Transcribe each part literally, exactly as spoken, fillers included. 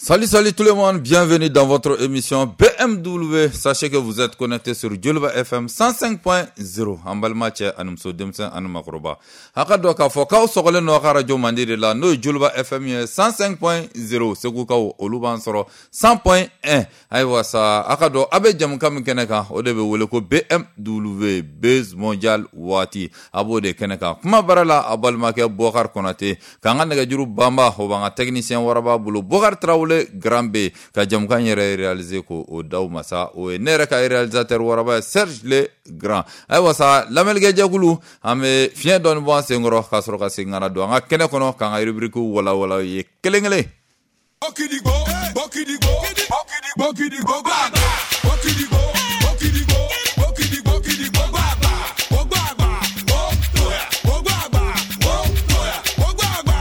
Salut, salut tout le monde, bienvenue dans votre émission B M W. Sachez que vous êtes connectés sur Djolba F M cent cinq point zéro. Ambalmache anumso demsen anumakroba. Hakado ka fokaw sogole no radio mandiri la no Djolba F M cent cinq point zéro. Segu kaw oluban soro cent point un. Aywa sa akado abe jam kam keneka odebe wole ko B M W Base Mondial Wati. Abode keneka kuma barala abalmake Bokar Konate. Kanga nega juru bamba hobanga technicien waraba bulu Bokar Traoré Grand B ka jamkan yere réaliser ko o daw masa o nere ka réalisateur waraba Serge Le Grand ay wasa lamel ge jagulu ame fien don bon sengoro ka soro ka singana do nga kene kono ka nga rubrique wala wala ye kelengele bokidigo bokidigo bokidigo baba bokidigo bokidigo bokidigo bokidigo baba baba boya baba boya baba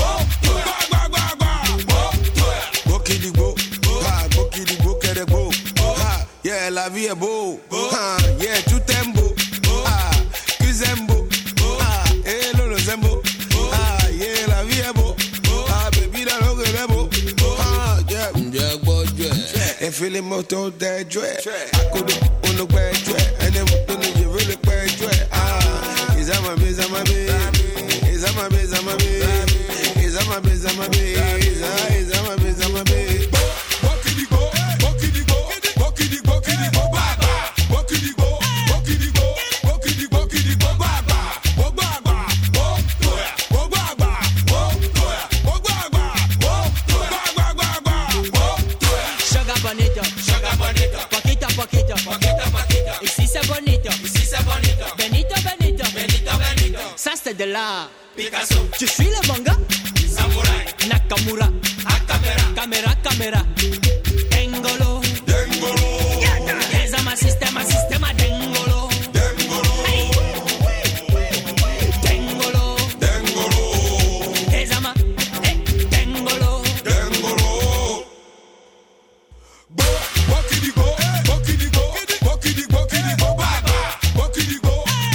yeah, la vie est beau. Ah, yeah, tout est beau. Ah, cuisine beau. Ah, eh, lolo zembo. Ah, yeah, la vie est beau. Ah, baby, la longue est beau. Ah, yeah, yeah, boy, yeah. Et fais les motos des jouets. À côté, on le paie, jouet. Et les motos, je veux le paie, jouet. Ah, ils aiment ma bise, ma bise. Ils aiment ma bise, ma bise. Ils aiment ma bise, ma bise. Ils aiment ma bise, ma bise. De la Picasso, tu suis le manga Samurai, Nakamura, Akamera, Kamera, Kamera, Dengolo, Dengolo, yeah, Ezama sistema, sistema, Dengolo, Dengolo, hey. Dengolo, Dengolo, Ezama, hey. Dengolo, Dengolo, Bo, Bokidigo, Bokidigo, Bokidigo, Bokidigo, Baba, Bokidigo.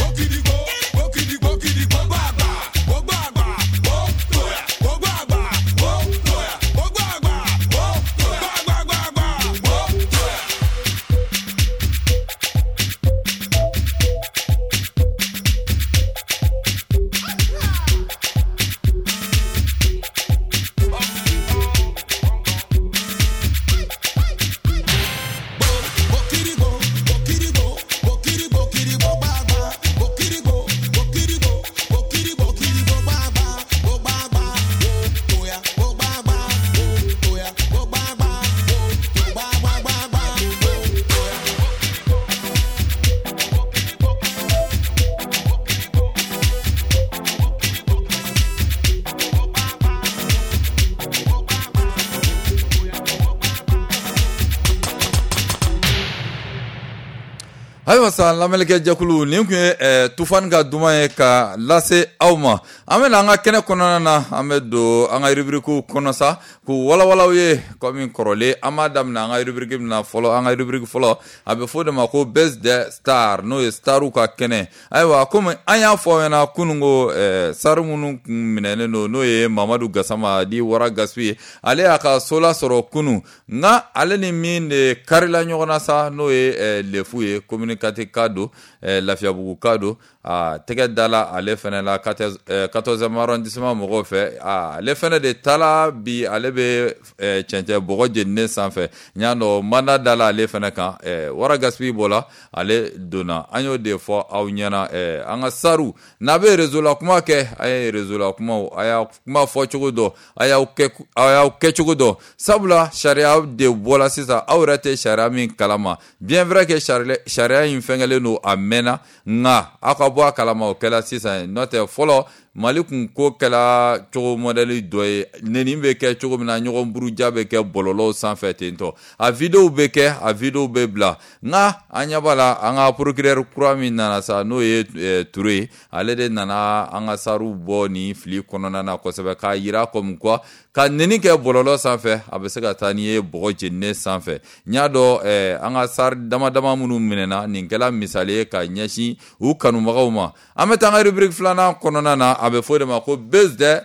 Ayiwa sa lameleke jakulu nin kun ye eh, tufan ka duman ye ka lase aw ma an bena an ka kɛnɛ kɔnɔna na an be don an ka rubrique kɔnɔ sa k'u walawalaw ye komi kɔrɔlen an b'a daminɛ an ka rubrique mina fɔlɔ an ka rubrique fɔlɔ a be fɔ de ma ko best de star n'o ye staru ka kɛnɛ ayiwa komi an y'a fɔ ɲɛna kunun ko eh, sari minnu kun minɛnen don n'o ye Mamadu Gasama di Wara Gaspi ye ale y'a ka so la sɔrɔ kunun nka ale ni min de karila ɲɔgɔn na sa n'o ye eh, lefu ye commune kati kado eh, Lafiabugu kado a tɛgɛ dala ale fɛnɛ la quatorzième arrondissement mɔgɔw fɛ ale fɛnɛ de tala bi ale be eh, cɛncɛn bɔgɔ jeninen sanfɛ ɲa dɔ manda dala ale fɛnɛ kan eh, Wara Gaspi bɔla ale donna an y'o de fɔ aw ɲɛna eh, an ka saru n'a be réseau la kuma kɛ a ye réseau la kumaw a y'a kuma fɔ cogo dɔ a y'aw kɛ a y'aw kɛ cogo dɔ sabula sariya de bɔla sisan aw yɛrɛ tɛ sariya min kalama bien vrai que sariya in fɛngɛlen don a mɛnna nka aw ka bɔ a kalama o kɛla sisan n'o tɛ fɔlɔ Mali kun ko kɛla cogo modèle dɔ ye neni bɛ kɛ cogo min na ɲɔgɔn buruja bɛ kɛ bɔlɔlɔw sanfɛ ten tɔ a vidéo bɛ kɛ a vidéo bɛ bila nka an ɲɛ b'a la an ka procureur kura min nana sa n'o ye eh, Touré ale de nana an ka saru bɔ ni fili kɔnɔna na kosɛbɛ k'a yira comme quoi ka neni kɛ bɔlɔlɔ sanfɛ a bɛ se ka taa ni ye bɔgɔ jeninen sanfɛ n y'a dɔn eh, an ka sari dama dama minnu minɛna nin kɛla misali ye ka ɲɛsin u kanubagaw ma an bɛ taa an ka rubrique filanan kɔnɔna na a bɛ fɔ de ma ko base de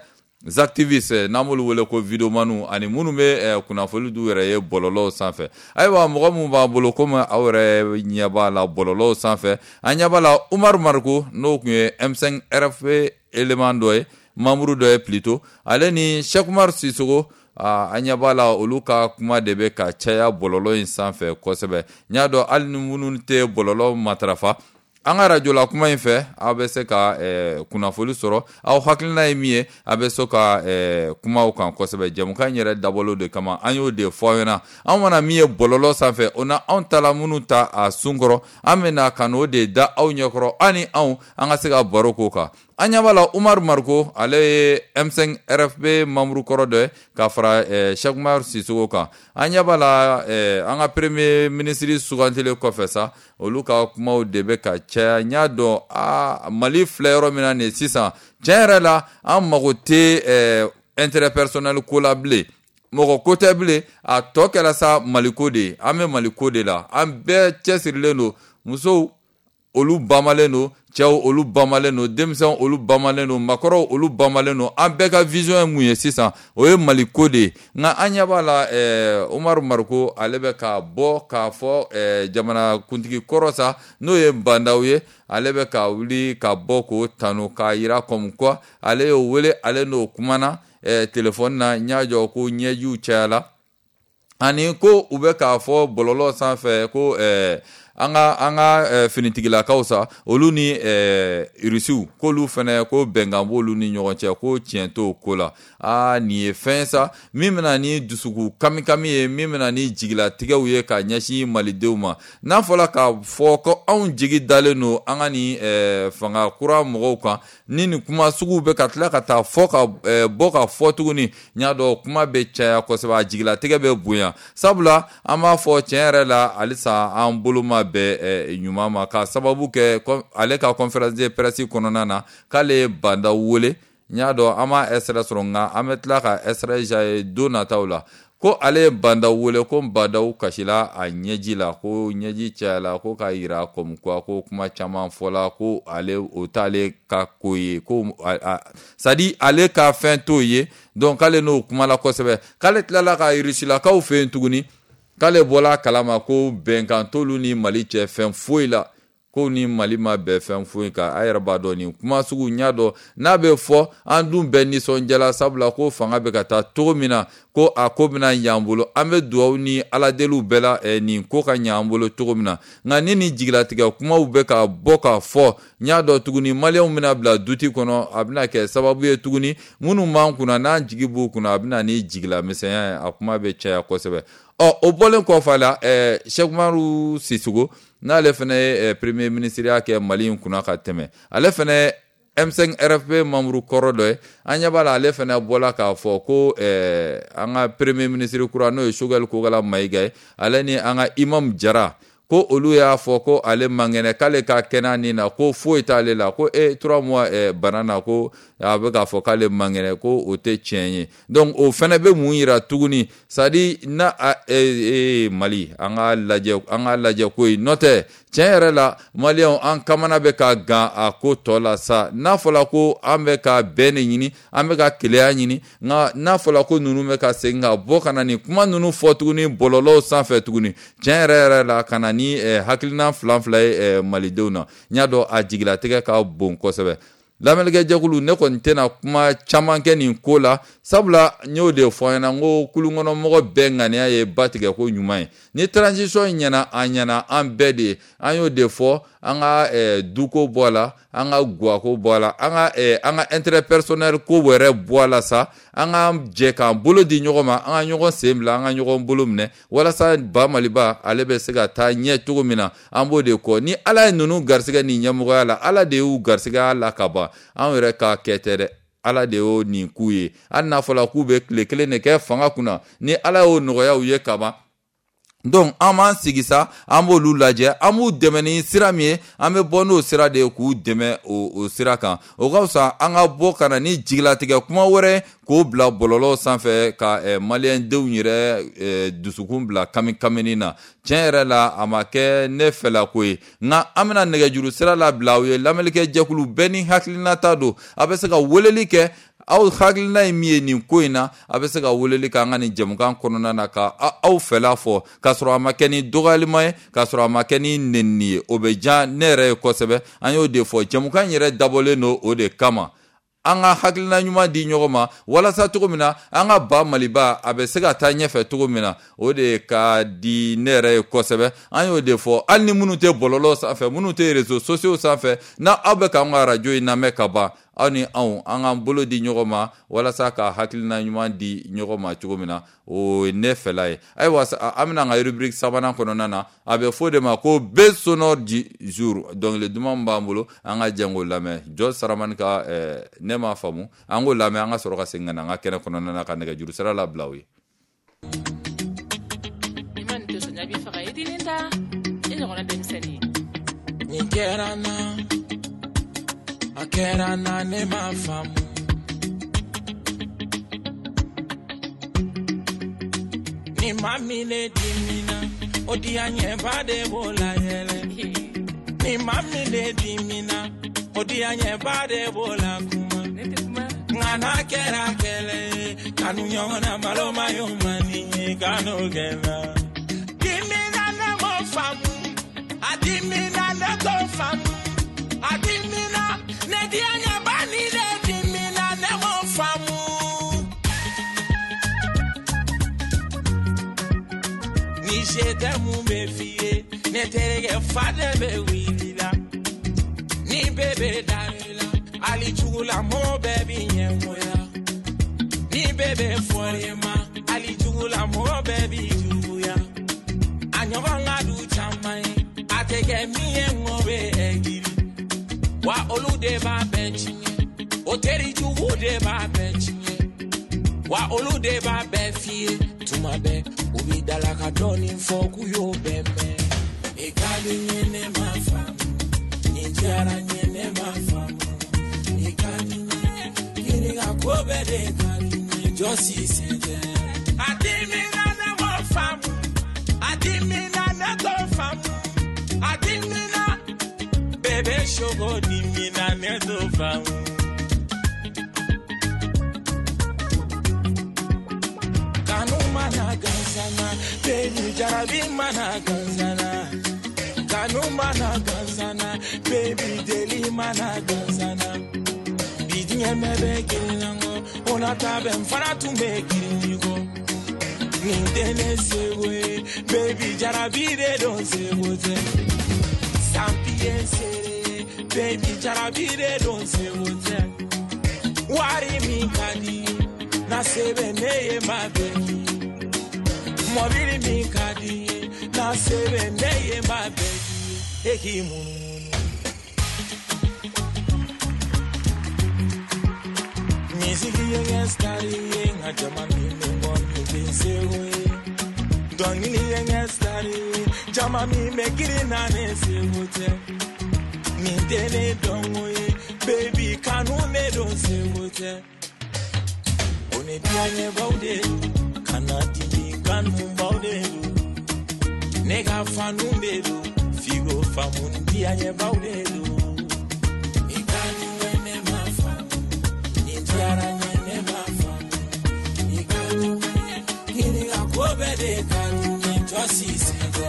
activistes n'amolu wele ko videomanu ani minnu bɛ kunnafoni du yɛrɛ ye bɔlɔlɔw sanfɛ ayiwa mɔgɔ min b'a bolo komi aw yɛrɛ ɲɛ b'a la bɔlɔlɔw sanfɛ an ɲɛ b'a la Umaru Mariku n'o tun ye M cinq R F élément dɔ ye membre dɔ ye plutôt ale ni Cheikh Umar Sisoko an ɲɛ b'a la olu ka kuma de bɛ ka caya bɔlɔlɔ in sanfɛ kosɛbɛ n y'a dɔn hali ni minnu tɛ bɔlɔlɔ matarafa an ka radio la kuma in fɛ aw bɛ se ka kunnafoni sɔrɔ aw hakilina ye min ye a bɛ se ka kumaw kan kosɛbɛ jɛmukan in yɛrɛ dabɔlo de kama an y'o de fɔ ɲɛna an mana min ye bɔlɔlɔ sanfɛ o na anw ta la minnu ta a sun kɔrɔ an bɛ na ka n'o de da aw ɲɛkɔrɔ ani anw an ka se ka baro k'o kan an ɲɛ b'a la Umaru Mariku ale ye M cinq R F B membre kɔrɔ dɔ ye ka fara Cheikh Umar Sisoko kan an ɲɛ b'a la an ka premier ministre sugantilen kɔfɛ sa olu ka kumaw de bɛ ka caya n y'a dɔn a Mali filɛ yɔrɔ min na nin sisan tiɲɛ yɛrɛ la an mago tɛ intérêt personnel ko la bilen mɔgɔ ko tɛ bilen a tɔ kɛra sa Mali ko de ye an bɛ Mali ko de la an bɛɛ cɛsirilen don musow olu bamalen don cɛw olu bamalen don denmisɛnw olu bamalen don makɔrɔw olu bamalen don an bɛɛ ka vision ye mun ye sisan o ye Mali ko de ye nka an ɲɛ b'a la Umaru Mariku ale bɛ ka bɔ k'a fɔ jamana kuntigi kɔrɔ sa n'o ye Bandaw ye ale bɛ ka wuli ka bɔ k'o tanu k'a yira comme quoi ale y'o wele ale n'o kumana telefɔni na n y'a jɔ ko ɲɛjiw cayala ani ko u bɛ k'a fɔ bɔlɔlɔ sanfɛ ko an ka an ka finitigilakaw sa olu ni Rusiw k'olu fɛnɛ ko bɛnkan b'olu ni ɲɔgɔn cɛ ko tiɲɛ t'o ko la aa nin ye fɛn sa min bɛna ni dusuku kamikami ye min bɛna ni jigilatigɛw ye ka ɲɛsin malidenw ma n'a fɔra k'a fɔ ko anw jigi dalen don an ka ni fanga kura mɔgɔw kan ni nin kuma sugu bɛ ka tila ka taa fɔ ka bɔ ka fɔ tuguni n y'a dɔn kuma bɛ caya kosɛbɛ a jigilatigɛ bɛ bonya sabula an b'a fɔ tiɲɛ yɛrɛ la halisa an bolo ma bɛ ɲuman ma ka sababu kɛ ale ka conférence de presse kɔnɔna na k'ale ye Bandaw wele n y'a dɔn an ma extrait sɔrɔ nka an bɛ tila ka extrait jaye don nataw la ko ale ye Bandaw wele ko Bandaw kasila a ɲɛji la ko ɲɛji cayala ko k'a yira comme quoi ko kuma caman fɔla ko ale o t'ale ka ko ye ko c'est à dire ale ka fɛn t'o ye donc k'ale n'o kumala kosɛbɛ k'ale tilala ka Rusilakaw fɛ yen tuguni k'ale bɔla kalama ko bɛnkan t'olu ni Mali cɛ fɛn foyi la ko ni Mali ma bɛn fɛn foyi kan a yɛrɛ b'a dɔn nin kuma sugu n y'a dɔn n'a bɛ fɔ an dun bɛɛ nisɔndiyala sabula ko fanga bɛ ka taa cogo min na ko a ko bɛna ɲ'an bolo an bɛ dugawu ni aladeliw bɛɛ la nin ko ka ɲ'an bolo cogo min na nka ni nin jigilatigɛ kumaw bɛ ka bɔ ka fɔ n y'a dɔn tuguni maliyɛnw bɛna bila duti kɔnɔ a bɛna kɛ sababu ye tuguni minnu b'an kunna n'an jigi b'u kunna a bɛna ni jigilamisɛnya ye a kuma bɛ caya kosɛbɛ ɔ o bɔlen kɔfɛ la Cheikh Umaru Sisoko n'ale fana ye premier ministre ya kɛ Mali in kunna ka tɛmɛ ale fana M cinq R F B membre kɔrɔ dɔ ye an ɲɛ b'a la ale fana bɔla k'a fɔ ko an ka premier ministre kura n'o ye Choguel Kogala Mayiga ye ale ni an ka Imam Jara ko olu y'a fɔ ko ale mangɛnɛ k'ale ka kɛnɛ nin na ko foyi t'ale la ko e trois mois bana na ko a bɛ k'a fɔ k'ale mangɛnɛ ko o tɛ tiɲɛ ye donc o fana bɛ mun yira tuguni c'est à dire na Mali an ka lajɛ an ka lajɛ ko ye n'o tɛ tiɲɛ yɛrɛ la maliyɛnw an kamana bɛ ka gan a ko tɔ la sa n'a fɔra ko an bɛ ka bɛn de ɲini an bɛ ka keleya ɲini nka n'a fɔra ko ninnu bɛ ka segin ka bɔ ka na nin kuma ninnu fɔ tuguni bɔlɔlɔw sanfɛ tuguni tiɲɛ yɛrɛ yɛrɛ la ka na ni hakilina fila fila ye malidenw na n y'a dɔn a jigilatigɛ ka bon kosɛbɛ lamɛnnikɛjɛkulu ne kɔni tɛna kuma caman kɛ nin ko la sabula n y'o de fɔ ɲɛna n ko kulukɔnɔmɔgɔ bɛɛ ŋaniya ye ba tigɛ ko ɲuman ye ni transition ɲɛna an ɲɛna an bɛɛ de ye an y'o de fɔ an ka duko bɔ a la an ka guwako bɔ a la an ka an ka intérêt personnel ko wɛrɛ bɔ a la sa an ka jɛ k'an bolo di ɲɔgɔn ma an ka ɲɔgɔn sen bila an ka ɲɔgɔn bolo minɛ walasa ba Maliba ale bɛ se ka taa ɲɛ cogo min na an b'o de kɔ ni Ala ye ninnu garisɛgɛ nin ɲɛmɔgɔya la Ala de y'u garisɛgɛ la ka ban an yɛrɛ ka kɛ tɛ dɛ Ala de y'o nin k'u ye hali n'a fɔra k'u bɛ tile kelen de kɛ fanga kunna ni Ala y'o nɔgɔya u ye ka ban donc an b'an sigi sa an b'olu lajɛ an b'u dɛmɛ ni sira min ye an bɛ bɔ n'o sira de ye k'u dɛmɛ o sira kan o ka fisa an ka bɔ ka na ni jigilatigɛ kuma wɛrɛ k'o bila bɔlɔlɔ sanfɛ ka maliyɛndenw yɛrɛ dusukun bila kami kamini na tiɲɛ yɛrɛ la a ma kɛ ne fɛla ko ye nka an bɛna nɛgɛjuru sira labila aw ye lamɛnnikɛjɛkulu bɛɛ ni hakilinata don a bɛ se ka weleli kɛ aw hakilina mi ni ko ina a bɛ se ka weleli ka an ka nin jɛmukan kɔnɔna na ka aw fɛla fɔ k'a sɔrɔ a ma kɛ ni dɔgɔyalima ye k'a sɔrɔ a ma kɛ ni nenni ye o bɛ diya ne yɛrɛ ye kosɛbɛ an y'o de fɔ jɛmukan yɛrɛ dabɔlen don o de kama an ka hakilina ɲuman di ɲɔgɔn ma walasa cogo min na an ka ba Maliba a bɛ se ka taa ɲɛfɛ cogo min na o de ka di ne yɛrɛ ye kosɛbɛ an y'o de fɔ hali ni minnu tɛ bɔlɔlɔ sanfɛ minnu tɛ réseaux sociaux sanfɛ na aw bɛ k'an ka radio in lamɛn ka ban aw ni anw an k'an bolo di ɲɔgɔn ma walasa ka hakilina ɲuman di ɲɔgɔn ma cogo min na o ye ne fɛla ye ayiwa an bɛna an ka rubrique sabanan kɔnɔna na a bɛ fɔ de ma ko base sonore du jour dɔnkili duman min b'an bolo an ka jɛ k'o lamɛn George Saramani ka ɛɛ ne m'a faamu an k'o lamɛn an ka sɔrɔ ka segin ka na an ka kɛnɛ kɔnɔna na ka nɛgɛjuru sira labila aw ye. Akera na ne mafamu ni mami ne dimina odi anye bade bola yele ni mami ne dimina odi anye bade bola kuma ngana kera kele kanu nyona maloma yomani kanu gena dimina na mafamu adimina na tofamu adimina Nedianya bani le dimina ne mo famu Ni jete mu me fie ne terege fade be wilila Ni bebe darila ali chula mo baby nyemoya Ni bebe forema ali chula mo baby juya Anyoba ngadu chamai atege mi ngobe egiri Wa olude ba benchinye Oteri juwude ba benchinye Wa olude ba befie Tumabe ubi dalaka doni foku yo beme Ekali nyene mafamu Nijara nyene mafamu Ekali nyene Kini akobe de kali nyene Josi sete Adimina ne mafamu Adimina ne tofamu Adimina Bebe shogo dimina ne tofamu Kanu mana gansana Baby jarabi mana gansana Kanu mana gansana Baby deli mana gansana Bidinye mebe girinango Ona tabe mfana tumbe girinigo Nindene sewe Baby jarabi de don sewote Sampien sere Baby jarabire don se wote Wari mi kadi Na sebe neye mabeki Mobili mi kadi Na sebe neye mabeki Eki munu Music yengen stari yenga jamani Mboni binsewe Dongini yengen stari Jamami mekiri nane se wote Nintene dongoye Baby kanu ne don se wote One dianye baude Kanati kanu baude Nega fanunde do Figo famun dianye baude do Ikani wene mafamu Nintiara nyene mafamu Ikani wene Kini akobe de kanu Josi sete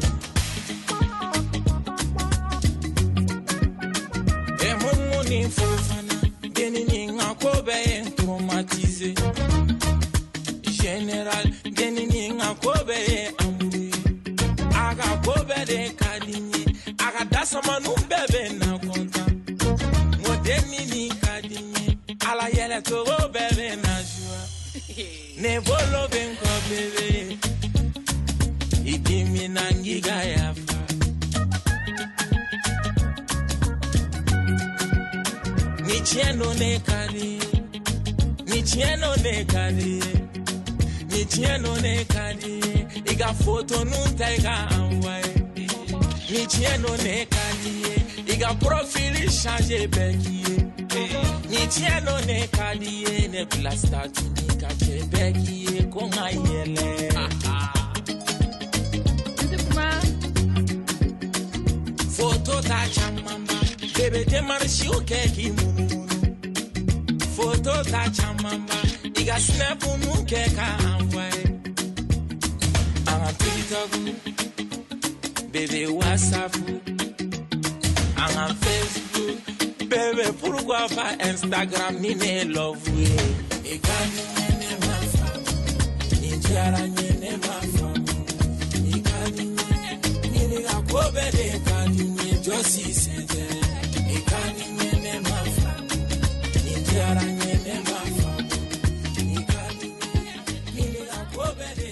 Ni fofana geni ni ngakobe traumatisé général geni ni ngakobe amuri aga kobe de kadini aga dasama nu bebe na konta modeni ni kadini ala yele to bebe na joie ne bolo ben ko bebe idimi nangiga ya Nichieno ne kadi Nichieno ne kadi Nichieno ne kadi Iga foto nunta iga anwai Nichieno ne kadi Iga profili change beki Nichieno ne kadi Ne plasta tunika che beki Konga yele Foto ta chamamba Bebe de marshi uke ki munu photo ta chamamba iga snap nuke ka envoy anga TikTok bébé WhatsApp anga Facebook bébé pourquoi pas Instagram ni ne love we ikani ne ma fam ni jara ni ne ma fam ikani ni ni ga ko be de kani ni josi sete ikani ne ma fam ni jara ni ne ma fam ikani ni ni ga ko be de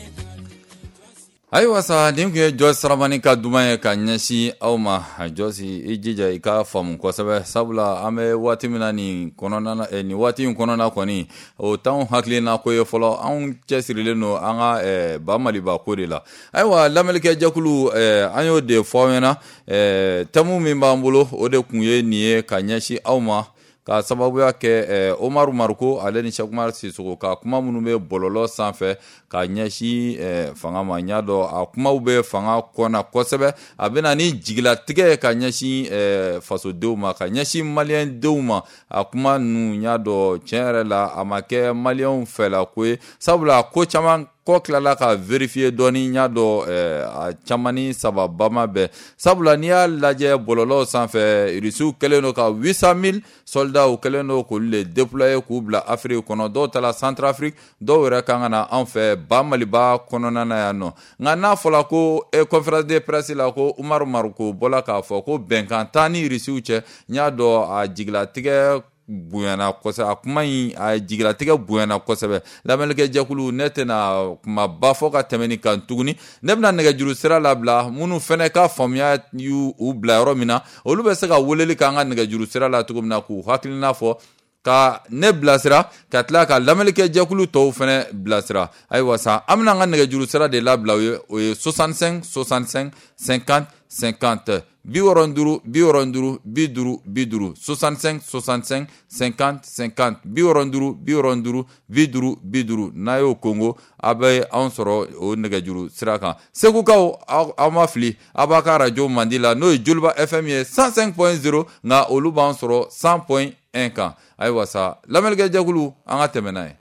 ayiwa sa nin kun ye Joyce Saramani ka duman ye ka ɲɛsin aw ma Joyce i jija i ka faamu kosɛbɛ sabula an bɛ waati min na nin kɔnɔna na nin waati in kɔnɔna kɔni o t'anw hakilina ko ye fɔlɔ anw cɛsirilen don an ka ba Maliba ko de la ayiwa lamɛnnikɛ jɛkulu an y'o de fɔ aw ɲɛna thème min b'an bolo o de kun ye nin ye ka ɲɛsin aw ma ka sababuya kɛ Omaru Maruko ale ni Cheikh Umar Sisoko ka kuma minnu bɛ bɔlɔlɔ sanfɛ ka ɲɛsin fanga ma ɲa dɔ a kumaw bɛ fanga kɔnɔ kosɛbɛ a bɛna ni jigilatigɛ ka ɲɛsin fasodenw ma ka ɲɛsin maliyɛndenw ma a kuma ninnu ɲa dɔ tiɲɛ yɛrɛ la a ma kɛ maliyɛnw fɛla ko ye sabula ko caman kɔ tilala ka vérifier dɔɔni ɲa dɔ a caman ni sababama bɛɛ sabula n'i y'a lajɛ bɔlɔlɔw sanfɛ Rusiw kɛlen don ka huit cent mille soldats u kɛlen don k'olu le déployer k'u bila Afrique kɔnɔ dɔw taara Centrafrique dɔw yɛrɛ kan ka na an fɛ ba Maliba kɔnɔna na yan nɔ nka n'a fɔla ko conférence de presse la ko Umaru Maruko bɔla k'a fɔ ko bɛnkan t'an ni Rusiw cɛ n y'a dɔn a jigilatigɛ bonyana kosɛbɛ a kuma in a jigilatigɛ bonyana kosɛbɛ lamɛnnikɛ jɛkulu ne tɛna kuma ba fɔ ka tɛmɛ nin kan tuguni ne bɛna nɛgɛjuru sira labila minnu fɛnɛ ka faamuya y'u bila yɔrɔ min na olu bɛ se ka weleli k'an ka nɛgɛjuru sira la cogo min na k'u hakilina fɔ ka ne bilasira ka tila ka lamɛnnikɛ jɛkulu tɔw fɛnɛ bilasira ayiwa sa an bɛna an ka nɛgɛjuru sira de labila o ye o ye soixante-cinq soixante-cinq cinquante cinquante bi wɔɔrɔ duuru bi wɔɔrɔ duuru bi duuru bi duuru soixante-cinq soixante-cinq cinquante cinquante bi wɔɔrɔ duuru bi wɔɔrɔ duuru bi duuru bi duuru n'a y'o kongo a bɛ anw sɔrɔ o nɛgɛjuru sira kan segukaw aw ma fili a b'a ka radio mandi la n'o ye Joliba F M ye cent cinq point zéro nka olu b'an sɔrɔ cent point un kan ayiwa sa lamɛnnikɛ jɛkulu an ka tɛmɛ n'a ye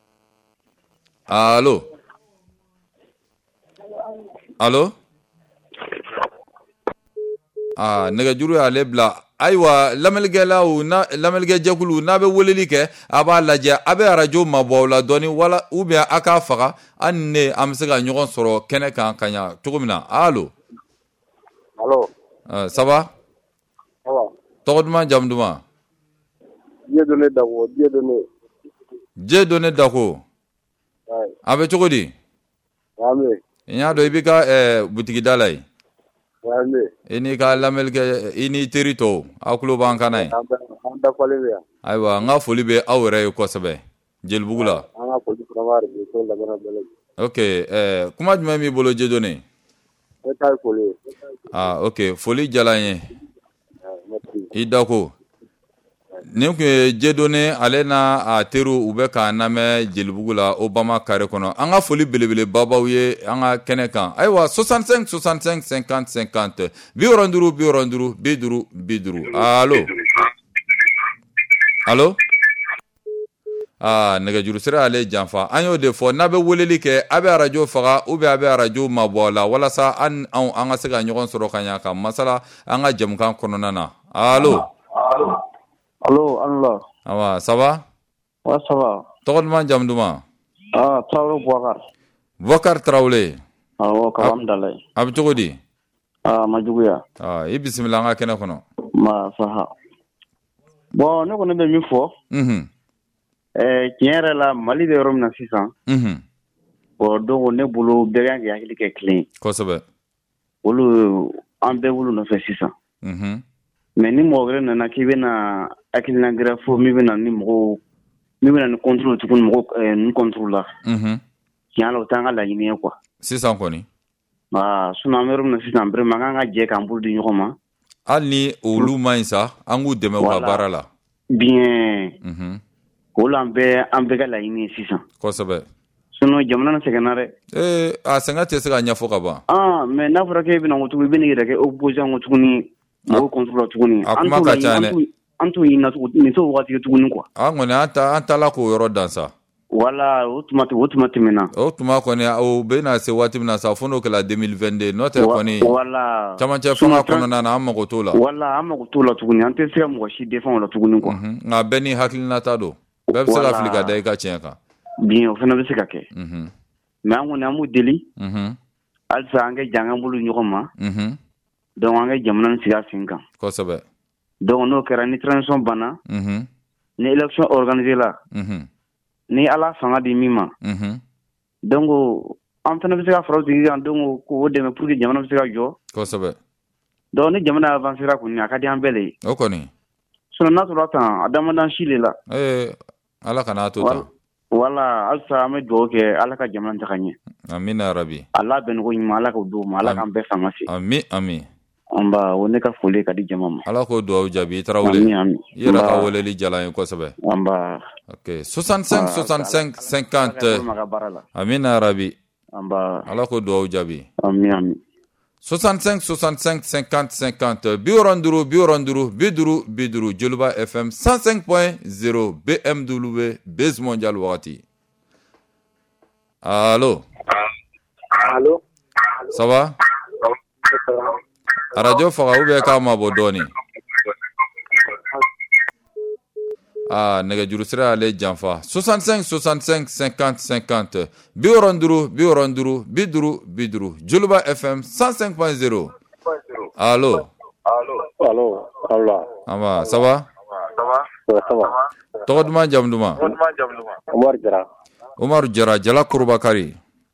allo allo ah nɛgɛjuru y'ale bila ayiwa lamɛnnikɛlaw na lamɛnnikɛ jɛkulu n'a bɛ weleli kɛ a b'a lajɛ a bɛ radio mabɔ aw la dɔɔni wala ou bien a k'a faga ani ne an bɛ se ka ɲɔgɔn sɔrɔ kɛnɛ kan ka ɲa cogo min na allo allo uh, ça va awa tɔgɔ duman jamu duman Dieudonné Dako Dieudonné Dieudonné Dako a bɛ cogo di Amen n y'a dɔn i b'i ka butigi da la yen Amen i n'i ka lamɛnnikɛ i n'i teri tɔw aw tulo b'an kan na yen an dafalen bɛ yan ayiwa n ka foli bɛ aw yɛrɛ ye kosɛbɛ Jelibugu la an ka foli fana b'a radio so lamɛnna bɛɛ lajɛlen ok eh, kuma jumɛn b'i bolo Dieudonné ne ta ye foli ye ah ok foli diyara n ye i Dako nin kun ye Dieudonné ale n'a a teriw u bɛ k'an lamɛn Jelibugu la Obama kare kɔnɔ an ka foli belebeleba b'aw ye an ka kɛnɛ kan ayiwa soixante-cinq soixante-cinq cinquante cinquante bi wɔɔrɔ duuru bi wɔɔrɔ duuru bi duuru bi duuru allo allo ah nɛgɛjuru sira ale janfa an y'o de fɔ n'a bɛ weleli kɛ a bɛ radio faga ou bien a bɛ radio mabɔ a la walasa an anw an ka se ka ɲɔgɔn sɔrɔ ka ɲa ka masala an ka jamukan kɔnɔna na allo allo Allah awa ça va wa ça va tɔgɔ duman jamu duman ah Traoré Boubacar Boubacar Traoré awɔ ka b'an dala ye a bɛ cogo di ah ma juguya ah i bisimila an ka kɛnɛ kɔnɔ ma saha bon ne kɔni bɛ min fɔ unhun eh tiɲɛ yɛrɛ la Mali bɛ yɔrɔ min na sisan unhun bon donc ne bolo bɛɛ kan k'i hakili kɛ kelen ye kosɛbɛ olu an bɛɛ bolo nɔfɛ sisan unhun mais ni mɔgɔ wɛrɛ nana k'i bɛna hakilina gɛrɛ fo min bɛna ni mɔgɔw min bɛna ni contrôle tuguni mɔgɔ ni contrôle la unhun tiɲɛ la o t'an ka laɲini ye quoi sisan kɔni ah sinon an bɛ yɔrɔ min na sisan vraiment an kan ka jɛ k'an bolo di ɲɔgɔn ma hali ni olu ma ɲi sa an k'u dɛmɛ u ka baara la bien unhun o la an bɛɛ an bɛɛ ka laɲini ye sisan kosɛbɛ sinon jamana na sɛgɛnna dɛ ee a sɛgɛn tɛ se ka ɲɛfɔ ka ban ah mais n'a fɔra k'e bɛna ko tuguni i bɛ n'i yɛrɛ kɛ opposition ko tuguni mɔgɔw contrôle la tuguni a kuma ka ca dɛ an t'o ɲinina nin t'o wagati tuguni quoi. an kɔni an ta an taala k'o yɔrɔ dan sa. wala o tuma o tuma tɛmɛna. o tuma kɔni o bɛna se waati min na sa fo n'o kɛla deux mille vingt-deux n'o tɛ kɔni. wala camancɛ fanga kɔnɔna na an mago t'o la. wala an mago t'o la tuguni an tɛ se ka mɔgɔ si défend o la tuguni quoi. nka bɛɛ ni hakilinata don. bɛɛ bɛ se ka fili ka da i ka tiɲɛ kan. bien o fana bɛ se ka kɛ. mais an kɔni an b'u deli. halisa an ka jan an bolo ɲɔgɔn ma. donc an ka jamana nin sigi a sen kan. kosɛbɛ. donc n'o kɛra ni transition banna. ni élection organisée la. ni ala fanga di min ma. donc an fana bɛ se ka fara o tigi kan donc k'o dɛmɛ pour que jamana bɛ se ka jɔ. kosɛbɛ. donc ni jamana avancera kɔni a ka di an bɛɛ le ye. o kɔni. sinon n'a tora tan a damadan si le la. ee ala kana to tan. wala halisa an bɛ dugawu kɛ ala ka jamana taga ɲɛ. amina yarabi. ala bɛncogo ɲuman ala k'o d'o ma ala k'an bɛɛ fanga se. ami ami. an ba o ne ka foli ka di jama ma. ala k'o dugawu jaabi i tarawele. ami ami. i yɛrɛ ka weleli diyala n ye kosɛbɛ. an ba. ok soixante-cinq soixante-cinq cinquante. amina yarabi. an ba. ala k'o dugawu jaabi. ami ami. soixante-cinq soixante-cinq cinquante cinquante bi wɔɔrɔ ni duuru bi wɔɔrɔ ni duuru bi duuru bi duuru Joliba F M cent cinq point zéro B M W Base Mondial wagati. allo. allo. ça va. radio faga ou bien k'a mabɔ dɔɔni. ah nɛgɛjuru sira ale janfa soixante-cinq soixante-cinq cinquante cinquante bi wɔɔrɔ ni duuru bi wɔɔrɔ ni duuru bi duuru bi duuru Joliba F M cent cinq point zéro. allo. allo. allo. Aba, ça va? Ça va. Tɔgɔ duman jamu duman? Omar Jara. Omar Jara, Jala Kurubakari.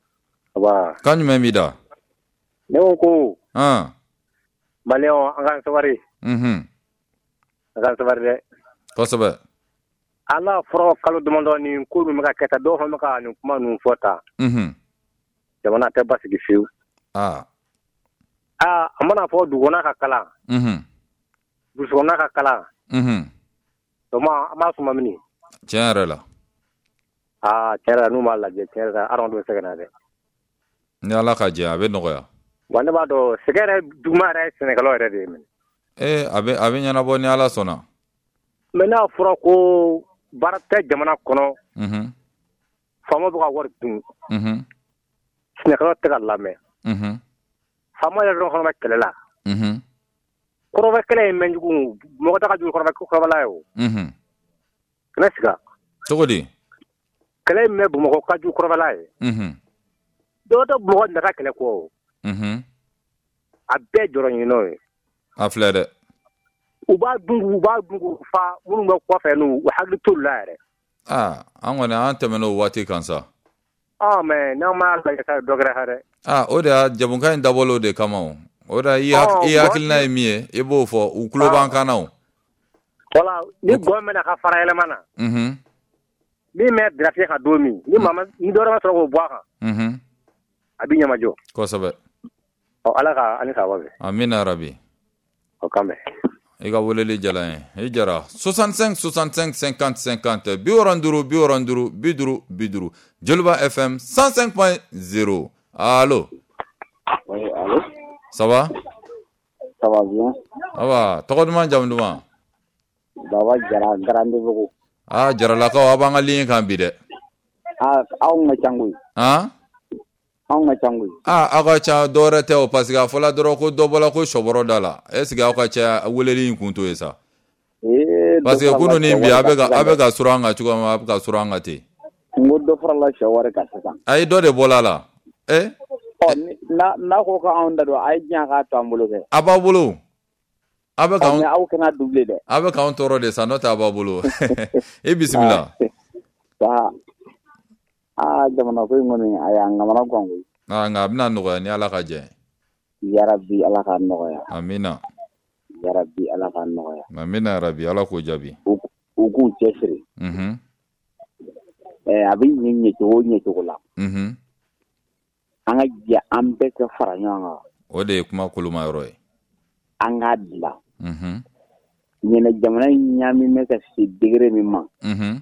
Aba. Kan jumɛn b'i da? Ne ko ko. Han. Maliyɛnw an k'an sabari. Mhm. An k'an sabari dɛ. Kosɛbɛ. Ala fɔra kalo damadɔ ni ko min bɛ ka kɛ tan dɔw fana bɛ ka nin kuma ninnu fɔ tan. Mhm. Jamana tɛ basigi fiyewu. Ah. Ah, an mana fɔ dugu kɔnɔ ka kalan. Mhm. Burusi kɔnɔ ka kalan. Mhm. Tuma an b'a suma mini. Tiɲɛ yɛrɛ la. Ah, tiɲɛ yɛrɛ la n'u b'a lajɛ tiɲɛ yɛrɛ la hadamadenw bɛ sɛgɛn na dɛ. Ni Ala ka jɛ a bɛ nɔgɔya. Wa ne b'a dɔn sɛgɛn yɛrɛ juguman yɛrɛ ye sɛnɛkɛlaw yɛrɛ de ye minɛ. Eh, a bɛ a bɛ ɲɛnabɔ ni Ala sɔnna. Mais n'a fɔra ko baara tɛ jamana kɔnɔ. Mhm. Faama bɛ ka wari dun. Mhm. Sɛnɛkɛlaw tɛ ka lamɛn. Mhm. Faama yɛrɛ dɔrɔn fana bɛ kɛlɛ la. Mhm. Kɔrɔbɛ kɛlɛ in mɛn jugu mɔgɔ tɛ ka jugu kɔrɔbɛ kɔrɔbɛla ye o. Mhm. Kɛlɛ siga. Cogo di? Kɛlɛ in mɛn Bamakɔ ka jugu kɔrɔbɛla ye. Mhm. Dɔw tɛ Bamakɔ nafa kɛlɛ kɔ o. Mhm. A bɛɛ jɔrɔ ɲinɔ ye. A filɛ dɛ. U b'a dungu u b'a dungu fa minnu bɛ kɔfɛ n'u u hakili t'olu la yɛrɛ. Ah, an kɔni an tɛmɛna o waati kan sa. Ah, mais n'an m'a lajɛ sa dɔ kɛra ha dɛ. Ah, o de y'a jamukan in dabɔla o de kama o. O de i hakilina ye min ye i b'o fɔ u tulo b'an kan na o. Voilà, ni gɔn mɛna ka fara yɛlɛma na. Mhm. Min mɛ drafier ka don min ni mama ni dɔ wɛrɛ ma sɔrɔ k'o bɔ a kan. Mhm. A bi ɲamajɔ. Kosɛbɛ. Ɔ Ala ka ani sababa bɛn. Amina yarabi. O kan bɛn. I ka weleli jala n ye. I jara soixante-cinq soixante-cinq cinquante cinquante bi wɔɔrɔ ni duuru bi wɔɔrɔ ni duuru bi duuru bi duuru Joliba F M cent cinq point zéro. Allo. Oui, allô. Ça va? Ça va bien. Ça va. Tɔgɔ duman jamu duman? Baba Jara Garandebugu. Ah, Jaralakaw a b'an ka ligne kan bi dɛ. Ah, aw ka ca koyi. Han? Aw ka ca koyi. Ah, aw ka ca dɔwɛrɛ tɛ o parce que a fɔla dɔrɔn ko dɔ bɔla ko sɔbɔrɔ da la. Est ce que aw ka ca weleli in kun t'o ye sa? Eh, parce que kunun ni bi a bɛ ka a bɛ ka surun an kan cogoya min a bɛ ka surun an kan ten. N ko dɔ farala sɛ wari kan sisan. Ayi dɔ de bɔla la. Eh? Ɔ n'a n'a ko k'anw da don a ye diɲɛ k'a to an bolo kɛ. A b'a bolo. A bɛ k'anw aw kana doublé dɛ. A bɛ k'anw tɔɔrɔ de sa n'o tɛ a b'a bolo. I bisimila. Aa aa jamana ko in kɔni a y'an kamana gan koyi. Ah, nka a bɛna nɔgɔya ni Ala ka jɛ. Yarabi Ala k'a nɔgɔya. Amina. Yarabi Ala k'a nɔgɔya. Amina yarabi Ala k'o jaabi. U u k'u cɛsiri. Mhm. Ɛɛ a bɛ ɲɛ ɲɛcogo o ɲɛcogo la. Mhm. An ka jɛ an bɛɛ ka fara ɲɔgɔn kan. O de ye kuma koloma yɔrɔ ye. An k'a dilan. Mhm. Ɲinɛ jamana in ɲaami bɛ ka se degré min ma. Mhm.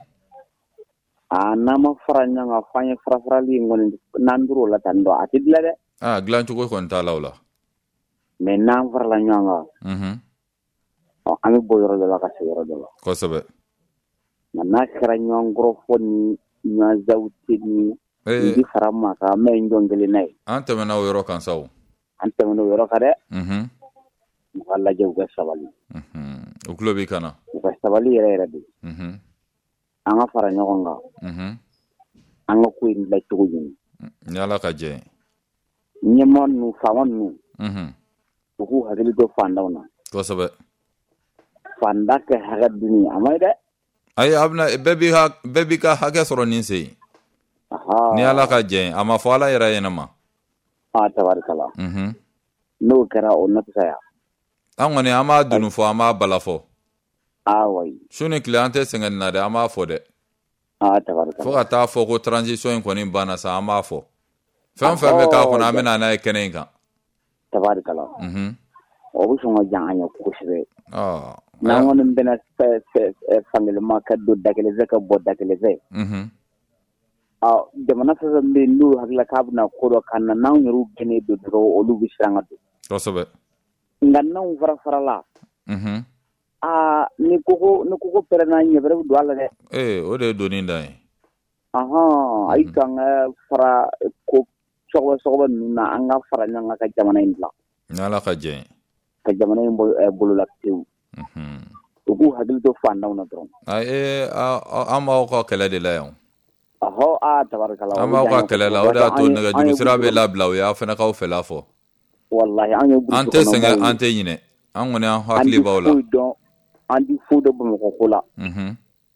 Aa n'an ma fara ɲɔgɔn kan f'an ye fara farali in kɔni n'an tor'o la tan dɔn a tɛ dilan dɛ. Ah, dilan cogo kɔni t'a la o la. Mais n'an farala ɲɔgɔn kan. Mhm. an bɛ bɔ yɔrɔ dɔ la ka se yɔrɔ dɔ la. Kosɛbɛ. Nka n'a kɛra ɲɔgɔn kɔrɔ fɔ ni ɲɔgɔn zaw tɛ ni i fara ma ka mɛ ɲɔgɔn kelen n'a ye. An tɛmɛna o yɔrɔ kan sa o. An tɛmɛna o yɔrɔ kan dɛ. Mhm. U ka lajɛ u ka sabali. Mhm. U tulo b'i kan na. U ka sabali yɛrɛ yɛrɛ de. Mhm. An ka fara ɲɔgɔn kan. Mhm. An ka ko in dilan cogo ɲini. Ni Ala ka jɛ ye. Ɲɛmaa ninnu faama ninnu. Mhm. U k'u hakili to fandaw na. Kosɛbɛ. Fanda kɛ hakɛ dunni a ma ye dɛ. Ayi a bɛna bɛɛ b'i ha bɛɛ b'i ka hakɛ sɔrɔ nin sen. Ni Ala ka jɛ ye a ma fɔ Ala yɛrɛ ɲɛna ma. Ah tabarikala. Mhm. N'o kɛra o na fisaya. An kɔni an b'a dunu fɔ an b'a bala fɔ. Ah oui. Su ni tile an tɛ sɛgɛn na dɛ an b'a fɔ dɛ. Ah tabarikala. Fo ka taa fɔ ko transition in kɔni banna sa an b'a fɔ. Fɛn fɛn bɛ k'a kɔnɔ an bɛ na n'a ye kɛnɛ in kan. Tabarikala. Mhm. O bɛ sɔn ka jan an ye kosɛbɛ. Ah. N'an kɔni bɛna fankelen ka don da kelen fɛ ka bɔ da kelen fɛ. Mhm. Ah jamana fɛn fɛn bɛ yen n'u hakilila k'a bɛna ko dɔ ka na n'anw yɛrɛw gɛnɛ don dɔrɔn olu bɛ siran ka don. Kosɛbɛ. Nka n'anw fara farala. Mhm. Ah ni koko ni koko pɛrɛnna ɲɛbɛrɛ bɛ don a la dɛ. Ee o de ye doni da ye. Ahan ayi kan ka fara ko sɔgɔ sɔgɔ ninnu na an ka fara ɲɔgɔn kan ka jamana in dilan. Ni Ala ka jɛ ye. Ka jamana in bolo la tewu. Mhm. U k'u hakili to fandaw na dɔrɔn. Ayi an b'aw ka kɛlɛ de la yan. Ɔhɔ ah tabarikala. An b'aw ka kɛlɛ la o de y'a to nɛgɛjuru sira bɛ labila o y'a fana k'aw fɛla fɔ. Walahi an ye an tɛ sɛgɛn an tɛ ɲinɛ an kɔni an hakili b'aw la. An ti foyi dɔn Bamakɔ ko la. Mhm.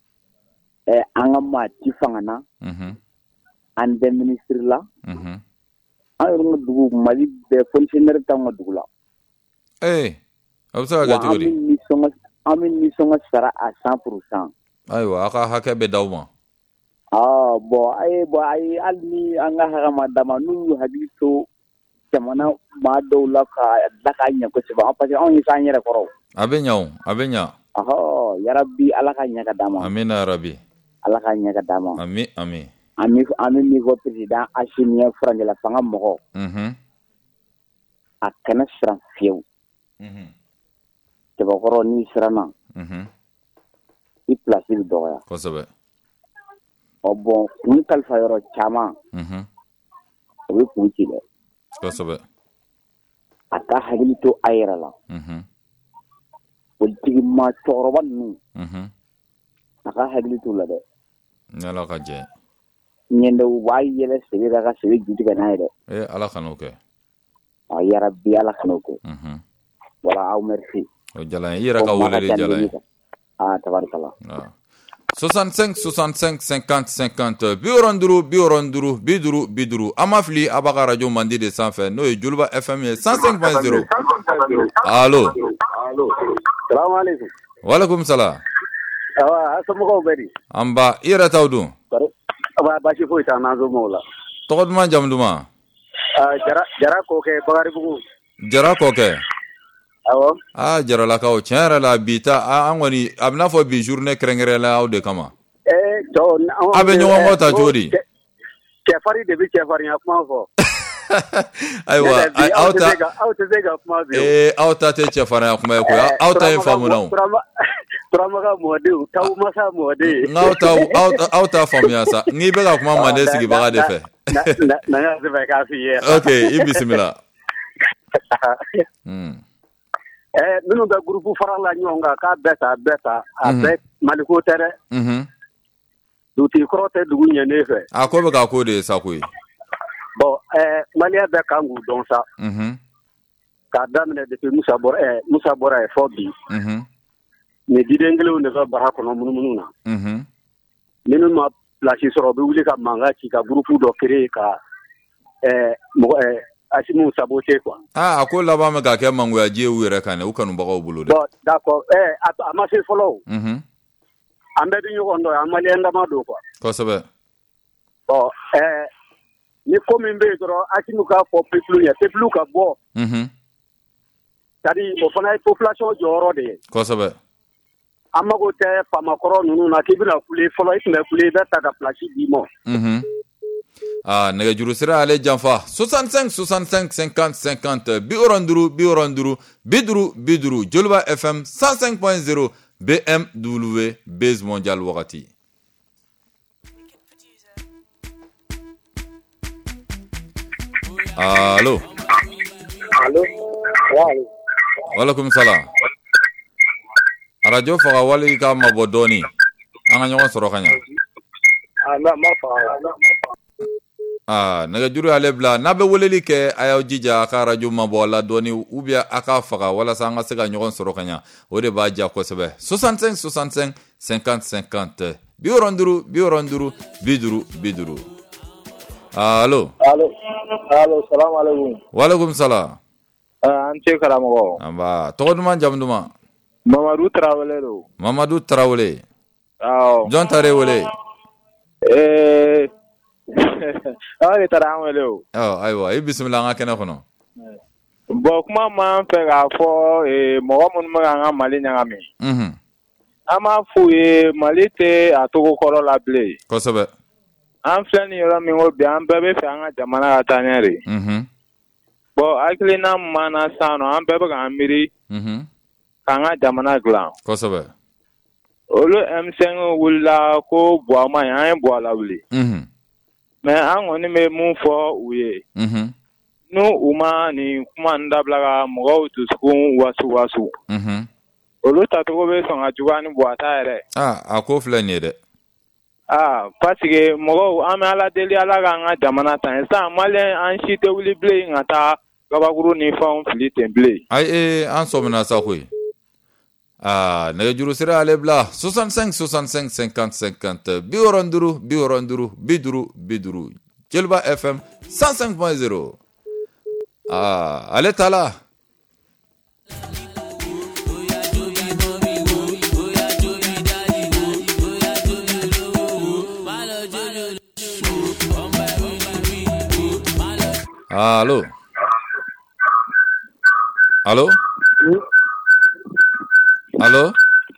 Ɛ an ka maa ti fanga na. Mhm. An tɛ ministre la. Mhm. An yɛrɛ ka dugu Mali bɛɛ fonctionnaire t'anw ka dugu la. Ee a bɛ se ka kɛ cogo di? An bɛ nisɔn ka sara à cent pour cent. Ayiwa a ka hakɛ bɛ d'aw ma. Ah bon ayi bon ayi hali ni an ka hakɛ ma d'a ma n'u y'u hakili to jamana maa dɔw la ka da k'a ɲɛ kosɛbɛ parce que anw ye s'an yɛrɛ kɔrɔ. A bɛ ɲɛ o a bɛ ɲɛ. Ɔhɔ yarabi Ala ka ɲɛ ka d'a ma. Amina yarabi. Ala ka ɲɛ ka d'a ma. Ami ami. An bɛ an bɛ min fɔ président Asimi Faransila fanga mɔgɔ. Mhm. A kana siran fiyewu. Mhm. Cɛbakɔrɔ n'i siranna. Mhm. I place bɛ dɔgɔya. Kosɛbɛ. Ɔ bon kun kalifa yɔrɔ caman. Mhm. O bɛ kun ci dɛ. Kosɛbɛ. A ka hakili to a yɛrɛ la. Mhm. Politiki maa cɛkɔrɔba ninnu. Mhm. A ka hakili t'u la dɛ. Ni Ala ka jɛ. Ɲɛnɛ u b'a yɛlɛ sebe ka ka sebe ju tigɛ n'a ye dɛ. Ee Ala kan'o kɛ. Ɔ yarabi Ala kan'o kɛ. Mhm. Voilà aw merci. O jala n ye i yɛrɛ ka weleli jala n ye. Ah tabarikala. soixante-cinq soixante-cinq cinquante cinquante bi wɔɔrɔ ni duuru bi wɔɔrɔ ni duuru bi duuru bi duuru an ma fili a b'a ka radio mandi de sanfɛ n'o ye Joliba F M ye cent cinq point zéro. Allo. Salaamaaleykum. Walekum salam. Awa asomɔgɔw bɛ di? An ba i yɛrɛ t'aw dun? Awa baasi foyi t'an na somɔgɔw la. Tɔgɔ duman jamu duman? Jara Jara Kɔkɛ Bakaribugu. Jara Kɔkɛ. Awɔ. Ah Jaralakaw tiɲɛ yɛrɛ la bi ta an kɔni a bɛ n'a fɔ bi journée kɛrɛnkɛrɛnla aw de kama. Ee tɔ a bɛ ɲɔgɔn kɔ ta cogo di? Cɛfarin de bɛ cɛfarinya kuma fɔ. Ayiwa aw ta aw tɛ se ka kuma bi. Ee aw ta tɛ cɛfarinya kuma ye koyi aw ta ye faamuya o. Turamaga mɔden taw masa mɔden. N'aw ta aw ta faamuya sa n'i bɛ ka kuma Mande sigibaga de fɛ. Na y'a sɛbɛn k'a f'i ye. Ok i bisimila. Ɛɛ minnu bɛ groupe fara la ɲɔgɔn kan k'a bɛɛ ta a bɛɛ ta a bɛɛ Maliko tɛ dɛ. Dugutigi kɔrɔ tɛ dugu ɲɛnen fɛ. A ko bɛ k'a ko de ye sa koyi. Bon ɛɛ Malien bɛɛ kan k'u dɔn sa. K'a daminɛ depuis Musa bɔra ɛɛ Musa bɔra yen fɔ bi. Nin diden kelenw de bɛ bara kɔnɔ munumunu na. Minnu ma place sɔrɔ u bɛ wuli ka mankan ci ka groupe dɔ créer ka ɛɛ mɔgɔ ɛɛ Asimu saboter quoi. Ah a ko laban bɛ ka kɛ mangoyaji ye u yɛrɛ kan dɛ u kanubagaw bolo dɛ. Bon d'accord ɛɛ a ma se fɔlɔ o. An bɛɛ bɛ ɲɔgɔn dɔn an Malien dama don quoi. Kosɛbɛ. Bon ɛɛ ni ko min bɛ yen dɔrɔn Asimu k'a fɔ peuple ye peuple ka bɔ. C'est-à-dire o fana ye population jɔyɔrɔ de ye. Kosɛbɛ. An mago tɛ famakɔrɔ ninnu na k'i bɛna kule fɔlɔ i tun bɛ kule i bɛ ta ka place d'i ma. Ah, nɛgɛjuru sira ale janfa soixante-cinq soixante-cinq cinquante cinquante bi wɔɔrɔ duuru bi wɔɔrɔ duuru bi duuru bi duuru Joliba F M cent cinq point zéro B M W Base Mondial wagati. Allo. Allo. Wa Walaikum salam. Radio faga wali ka mabɔ dɔɔni. An ka ɲɔgɔn sɔrɔ ka ɲa. Ah, ma ma faga. Ah, nɛgɛjuru y'ale bila n'a bɛ weleli kɛ a y'aw jija a ka radio mabɔ la dɔɔni ou bien a ka faga walasa an ka se ka ɲɔgɔn sɔrɔ ka ɲa. O de b'a diya kosɛbɛ. soixante-cinq soixante-cinq cinquante cinquante bi wɔɔrɔ duuru bi wɔɔrɔ duuru bi duuru bi duuru. Allo. Allo. Allo, salam alaikum. Walaikum salam. Ah, an ce karamɔgɔ. Aba, tɔgɔ duman jamu duman? Mamadu Tarawele do. Mamadu Tarawele. Awɔ. Jɔn ta de wele? Eh. Aw de taara an wele o. Ɔ, ayiwa, i bisimila an ka kɛnɛ kɔnɔ. Bon, kuma m'an fɛ k'a fɔ eh, mɔgɔ minnu bɛ k'an ka Mali ɲagami. Unhun. An b'a f'u ye Mali tɛ a togo kɔrɔ la bilen. Kosɛbɛ. An filɛ nin yɔrɔ min ko bi an bɛɛ bɛ fɛ an ka jamana ka taa ɲɛ de. Unhun. Bon, hakilina min b'an na sisan nɔ an bɛɛ bɛ k'an miiri Unhun. k'an ka jamana dilan. Kosɛbɛ. Olu M cinq wulila ko Buwa ma ɲi an ye Buwa lawuli. Unhun. Mais an kɔni bɛ mun fɔ u ye. Unhun. N'u u ma nin kuma in dabila ka mɔgɔw dusukun wasu wasu. Unhun. Olu tacogo bɛ sɔn ka juguya ni Buwa ta yɛrɛ. Ah, a ko filɛ nin ye dɛ. Ah, parce que mɔgɔw an bɛ Ala deli Ala k'an ka jamana ta ɲɛ. Sisan Maliyɛn an si tɛ wuli bilen ka taa kabakuru ni fɛnw fili ten bilen. Ayi, ee, an sɔmina sa koyi. Ah, nɛgɛjuru sira ale bila soixante-cinq soixante-cinq cinquante cinquante bi wɔɔrɔ duuru bi wɔɔrɔ duuru bi duuru bi duuru Joliba F M cent cinq point zéro. Ah, ale ta la. Allo. Allo. Allo.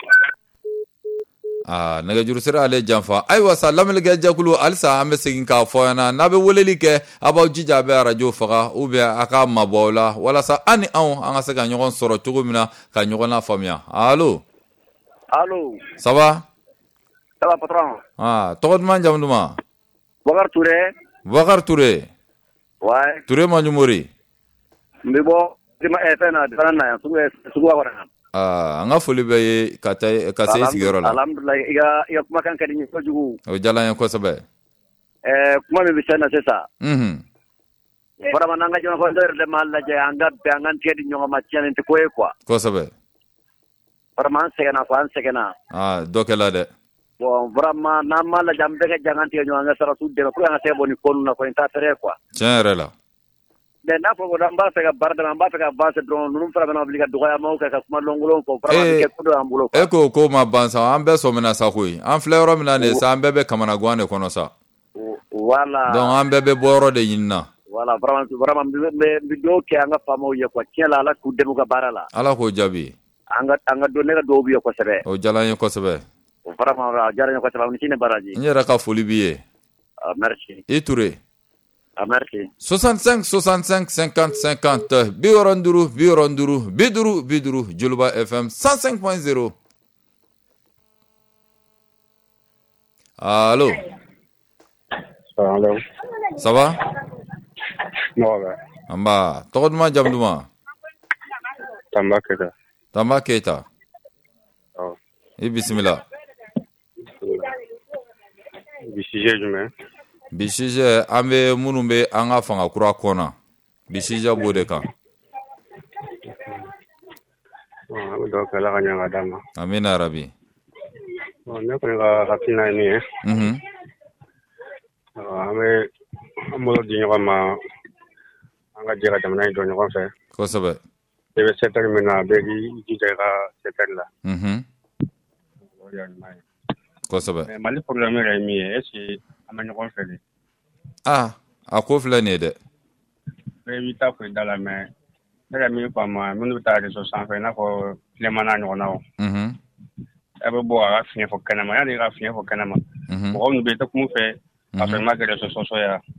Ah, nɛgɛjuru sira ale janfa. Ayiwa sa lamɛnnikɛ jɛkulu halisa an bɛ segin k'a fɔ ɲɛna n'a bɛ weleli kɛ a b'aw jija a bɛ arajo faga ou bien a ka mabɔ o la walasa an ni anw an ka se ka ɲɔgɔn sɔrɔ cogo min na ka ɲɔgɔn lafaamuya. Allo. Allo. Ça va? Ça va patron? Ah, tɔgɔ duman jamu duman? Bakar Touré. Bakar Touré. Ouais. Touré Manjumuri. N bɛ bɔ fɛn na fana na yan sugu sugu kɔnɔ yan. Ah, an ka foli bɛ ye ka taa ka se i sigiyɔrɔ la. Alhamdulilayi i ka i ka kumakan ka di n ye kojugu. O diyara n ye kosɛbɛ. Ɛɛ kuma min bɛ sen na sisan. Unhun. Vraiment n'an ka jamana kɔnɔ yɛrɛ de m'a lajɛ an ka bɛn an ka tigɛ di ɲɔgɔn ma tiɲɛni tɛ ko ye quoi. Kosɛbɛ. Vraiment an sɛgɛnna quoi an sɛgɛnna. Ah, dɔ kɛla dɛ. Bon vraiment n'an m'a lajɛ an bɛɛ ka jɛ an ka tigɛ ɲɔgɔn an ka sarasiw dɛmɛ pour que an ka se ka bɔ nin ko ninnu na quoi nin t'a fɛrɛ quoi. Tiɲɛ yɛrɛ la. Mais n'a fɔ ko an b'a fɛ ka baara dɛmɛ an b'a fɛ ka baara dɔrɔn ninnu fana bɛna wuli ka dɔgɔyamaw kɛ ka kuma lɔnkolon fɔ vraiment a bɛ kɛ ko dɔ y'an bolo quoi. E ko ko ma ban sa an bɛɛ sɔmina sa koyi an filɛ yɔrɔ min na nin sa an bɛɛ bɛ kamanagan de kɔnɔ sa. Voilà. Donc an bɛɛ bɛ bɔ yɔrɔ de ɲini na. Voilà vraiment vraiment n bɛ dugawu kɛ an ka faamaw ye quoi tiɲɛ la Ala k'u dɛmɛ u ka baara la. Ala k'o jaabi. An ka an ka don ne ka dugawu b'i ye kosɛbɛ. O diyara n ye kosɛbɛ. Vraiment a diyara n ye kosɛbɛ aw ni sini baraji. N yɛrɛ ka foli b'i ye. Ah merci. I Touré. Ah merci. soixante-cinq soixante-cinq cinquante cinquante bi wɔɔrɔ duuru bi wɔɔrɔ duuru bi duuru bi duuru Joliba F M cent cinq point zéro. Allo. Allo. Ça va? Nɔgɔ bɛ. Anba, tɔgɔ duman jamu duman? Tamba Keita. Tamba Keita. Awɔ. I bisimila. Bi sujet jumɛn? Bi sujet an bɛ minnu bɛ an ka fanga kura kɔnɔ. Bi sujet b'o de kan. An bɛ dugawu kɛ Ala ka ɲɛ ka d'an ma. Amina yarabi. Ne kɔni ka hakilina ye min ye. Unhun. An bɛ an bolo di ɲɔgɔn ma an ka jɛ ka jamana in jɔ ɲɔgɔn fɛ. Kosɛbɛ. I bɛ secteur min na bɛɛ k'i jija i ka secteur la. Unhun. O de ye ɲuman ye. Kosɛbɛ. Mais Mali problème yɛrɛ ye min ye est ce que an bɛ ɲɔgɔn fɛ de. Ah, a ko filɛ nin ye dɛ. Bɛɛ b'i ta fɔ i da la mais ne ka min faamu minnu bɛ taa réseau sanfɛ i n'a fɔ Tilema n'a ɲɔgɔnnaw. Unhun. A bɛ bɔ a ka fiɲɛ fɔ kɛnɛma yanni i ka fiɲɛ fɔ kɛnɛma. Mɔgɔ minnu bɛ yen i tɛ kuma u fɛ k'a sɔrɔ i ma kɛ réseau sɔsɔ ye.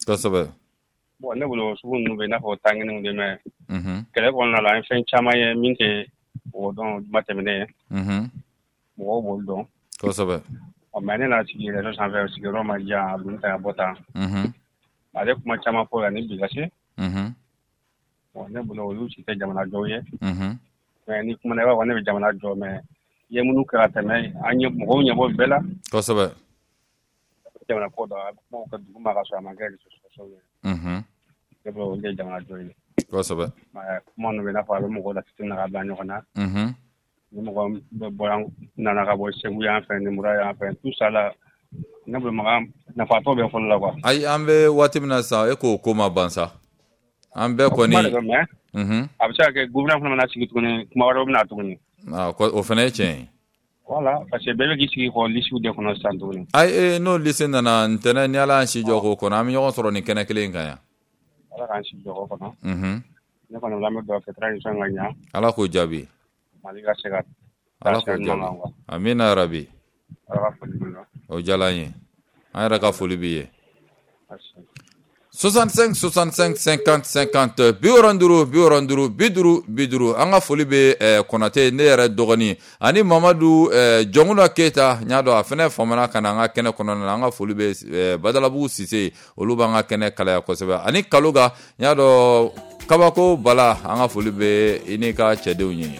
kosɛbɛ bon ne bolo sugu ninnu bɛ i n'a fɔ tangini de mɛ mhm kɛlɛ kɔnɔna la an fɛn caman ye min tɛ o dɔn juma tɛmɛnen ye mhm mɔgɔw b'olu dɔn kosɛbɛ ɔ mɛ ne n'a sigi réseau sanfɛ sigiyɔrɔ ma jan a dun ta bɔ tan mhm ale kuma caman fɔ la ni bi lase mhm bon ne bolo olu si tɛ jamana jɔw ye mhm mɛ ni kuma na i b'a fɔ ne bɛ jamana jɔ mɛ ye minnu kɛra tɛmɛ an ye mɔgɔw ɲɛbɔ bɛɛ la kosɛbɛ jamana ko dɔ a bɛ kuma ka dugu ma ka sɔrɔ a ma kɛ réseau sɔsɔ ye mhm ne bolo olu ye jamana jɔ ye kosɛbɛ mɛ kuma ninnu bɛ i n'a fɔ a bɛ mɔgɔw la fitin na ka bila ɲɔgɔn na mhm ni mɔgɔ bɛ bɔ nana ka bɔ segu yan fɛ nimura yan fɛ tout ça la ne bolo maga nafatɔ bɛ fɔlɔ la quoi ayi an bɛ waati min na sisan e k'o ko ma ban sa an bɛɛ kɔni mhm a bɛ se ka kɛ gouvernement fana mana sigi tuguni kuma wɛrɛw bɛna tuguni o fana ye tiɲɛ ye voilà parce que bɛɛ bɛ k'i sigi kɔ lisiw de kɔnɔ sisan tuguni ayi n'o lisi nana ntɛnɛn ni ala y'an si jɔ k'o kɔnɔ an bɛ ɲɔgɔn sɔrɔ nin kɛnɛ kelen in kan yan ala k'an si jɔ o kɔnɔ mhm ne kɔni lamɛn dɔ fɛ transition ka ɲa ala k'o jaabi mali ka se ka ala k'o jaabi amina yarabi ala ka foli b'i la o diyara an ye an yɛrɛ ka foli b'i ye soixante-cinq soixante-cinq cinquante cinquante bi wɔɔrɔ ni duuru bi wɔɔrɔ ni duuru bi duuru bi duuru an ka foli bɛ Konate ne yɛrɛ dɔgɔnin ani Mamadu Jɔnkuna Keyita n y'a dɔn a fana faamana ka na an ka kɛnɛ kɔnɔna na an ka foli bɛ Badalabugu Sise olu b'an ka kɛnɛ kalaya kosɛbɛ ani Kaluga n y'a dɔn Kabako Bala an ka foli bɛ i n'i ka cɛdenw ye.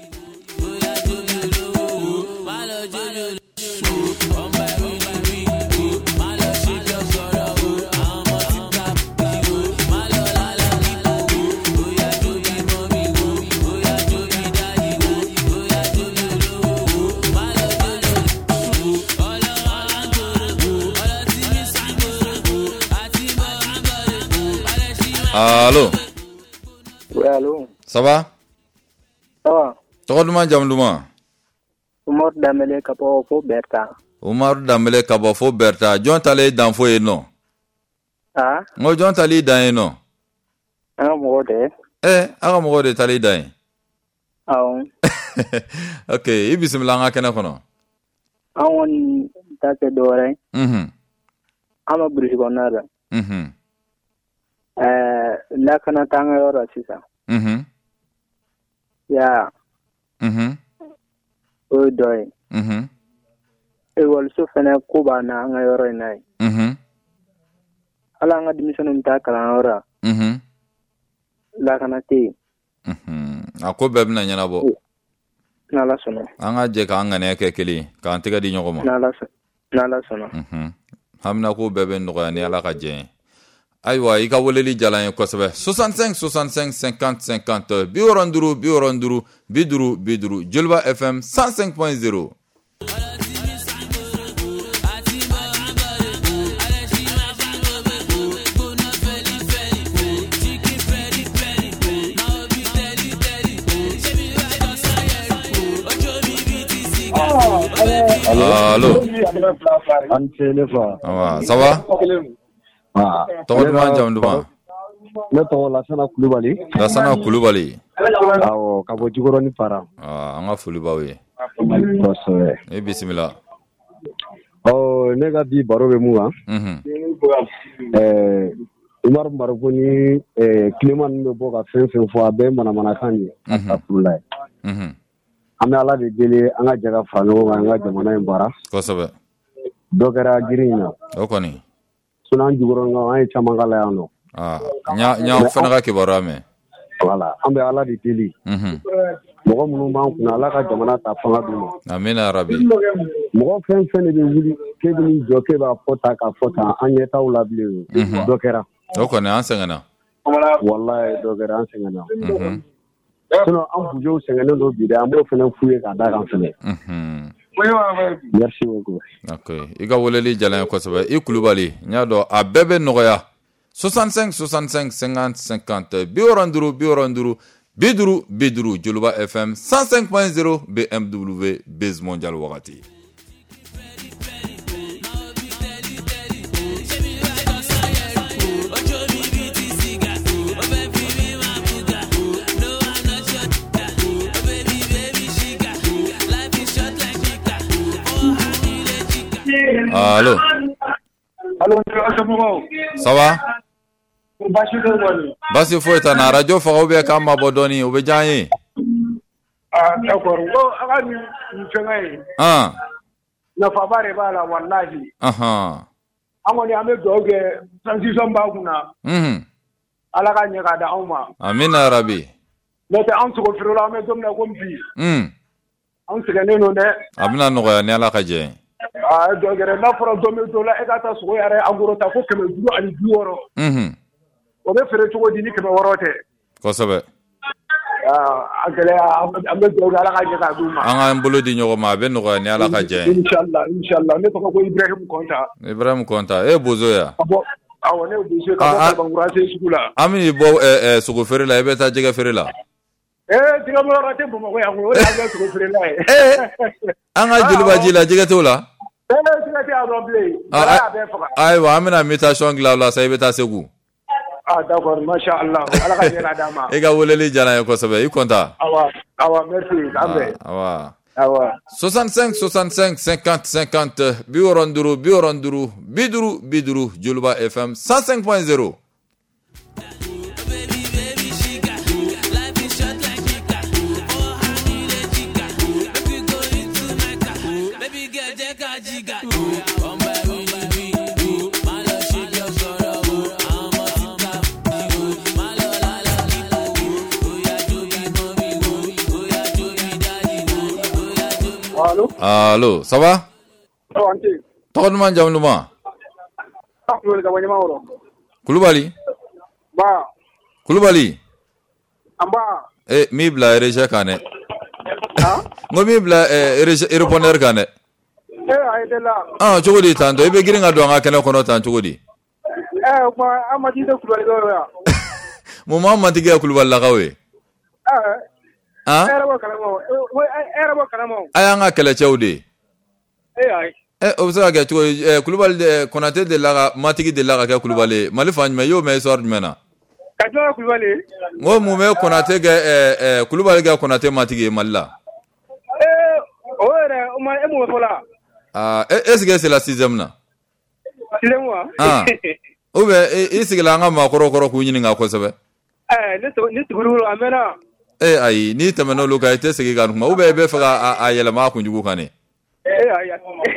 Allô? Oui, allô? Ça va? Ça va. Tɔgɔ duman jamu duman? Umaru Danbele ka bɔ fo Berta. Umaru Danbele ka bɔ fo Berta. Jɔn talen dan fo yen nɔ? Ah? N ko jɔn tali dan yen nɔ? An ka mɔgɔw de. Eh, an ka mɔgɔw de tali dan yen? Awɔ. Ok, i bisimila an ka kɛnɛ kɔnɔ. An kɔni ta tɛ dɔwɛrɛ ye. Mhm. An ma burusi kɔnɔna la. Mhm. Ɛɛ lakana t'an ka yɔrɔ sisan. Mhm. Ya. Mhm. O ye dɔ ye. Mhm. Ekɔliso fɛnɛ ko b'an na an ka yɔrɔ in na ye. Mhm. Hali an ka denmisɛnninw bɛ taa kalanyɔrɔ la. Mhm. Lakana tɛ yen. Mhm. A ko bɛɛ bɛna ɲɛnabɔ. N'Ala sɔnna. An ka jɛ k'an ŋaniya kɛ kelen ye k'an tɛgɛ di ɲɔgɔn ma. N'Ala sɔnna. N'Ala sɔnna. Mhm. Hamina ko bɛɛ bɛ nɔgɔya ni Ala ka jɛ ye. Ayiwa i ka weleli jala ye kosɛbɛ soixante-cinq soixante-cinq cinquante cinquante bi wɔɔrɔ ni duuru bi wɔɔrɔ ni duuru bi duuru bi duuru Joliba F M cent cinq point zéro. Allô? Awa, ça va? Ah, tɔgɔ duman jamu duman? Ne tɔgɔ Lasana Kulubali. Lasana Kulubali. Awɔ, ka bɔ Jikɔrɔni ni Para. Ah, an ka foli b'aw ye. Kosɛbɛ. E bisimila. Ɔ ne ka bi baro bɛ mun kan? Mhm. Ɛɛ Umaru Marufu ni Kilema ninnu bɛ bɔ ka fɛn fɛn fɔ a bɛɛ ye manamanakan de ye. Astafurulayi. Mhm. An bɛ Ala de deli an ka jɛ ka fara ɲɔgɔn kan an ka jamana in baara. Kosɛbɛ. Dɔ kɛra girin in na. O kɔni. Sinon an Jikɔrɔni an ye caman k'a la yan nɔ. Ah, n y'aw fana ka kibaruya mɛn. Voilà, an bɛ Ala de deli. Mhm. Mɔgɔ minnu b'an kunna Ala ka jamana ta fanga d'u ma. Amina yarabi. Mɔgɔ fɛn fɛn de bɛ wuli k'e bɛ n'i jɔ k'e b'a fɔ tan k'a fɔ tan an ɲɛ t'aw la bilen o. Dɔ kɛra. O kɔni an sɛgɛnna. Walayi dɔ kɛra an sɛgɛnna. Mhm. Sinon an bujew sɛgɛnnen don bi dɛ an b'o fana f'u ye k'a d'a kan fɛnɛ. Mhm. Merci beaucoup. Ok, i ka weleli jala ye kosɛbɛ. I Kulubali, n y'a dɔn a bɛɛ bɛ nɔgɔya. soixante-cinq soixante-cinq cinquante cinquante bi wɔɔrɔ ni duuru bi wɔɔrɔ ni duuru bi duuru bi duuru Joliba F M cent cinq point zéro B M W Base Mondial wagati. Allô? Allô, ça va? Bashi do woni. Basi foita na radio fa obe ka ma bodoni obe janye. Ah d'accord. Go aga ni ngai. Ah. Na fa bare bala wallahi. Aha. Amoni ame doge transition ba kuna. Mhm. Ala ka nyaka da auma. Amina rabbi. Nete an tugo firo la me domna kompi. Mhm. An sigane no ne. Amina no ya ne ala ka je. Ah doge na foro domi dola e ka ta so yare aguro ta ko keme duro ani duoro. Mhm. Obe fere tugo dini keme worote. Ko sabe. Ah agale ame doge ala ka nyaka duma. Anga mbolo di nyogo ma be no ne ala ka je. Inshallah inshallah ne to ko Ibrahim Konta. Ibrahim Konta e bozo ya. Abo awone obiso ka ko bangura se sukula. Ami bo eh eh sugo fere la e beta jega fere la. Eh, diga mo rate bo mo ya ko ya sugo fere la. Eh. Anga jilba jila jega tola. Eh, diga ti aroble. Ala be faka. Ai wa amina mutation gla la sai beta segu. Ah d'accord, masha Allah. Ala ka jela dama. E ga woleli jana e ko sabe i konta. Awa, awa merci, ambe. Awa. Awa. soixante-cinq soixante-cinq cinquante cinquante bioronduru bioronduru biduru biduru Julba F M cent cinq point zéro. Allô? Allô, ça va? Oh, anti. Tokon jam luma. Ah, ko ga wani mawro. Kulubali? Ba. Kulubali? Amba. Eh, mi bla ereja kane. Ha? Ngo mi bla ereja ereponer kane. Eh, ay de la. Ah, chogodi tanto ibe giringa do nga kene kono tan chogodi. Eh, ma amati de kulubali do ya. Mo mamma tige kulubali la gawe. Ah. Ah? Era ba kalamo. Era ba kalamo. Aya nga kele chawde. Eh ay. Eh, observe ke to eh kulubali de konate de la matigi de la ka kulubali. Mali fanyme yo me sor mena. Ka jo kulubali. Ngo mu me konate ge eh eh kulubali ge konate matigi malla. Eh, ora o ma e mo fola. Ah, est-ce que c'est la sixième na? Sixième moi. Ah. Oube isi gila nga ma koro koro ku nyini nga ko sebe. Eh, ne to ne to guru amena. Eh ai ni tamano luka ite sigi ga kuma ube be faga a yela ma ku njugu kane. Eh ai.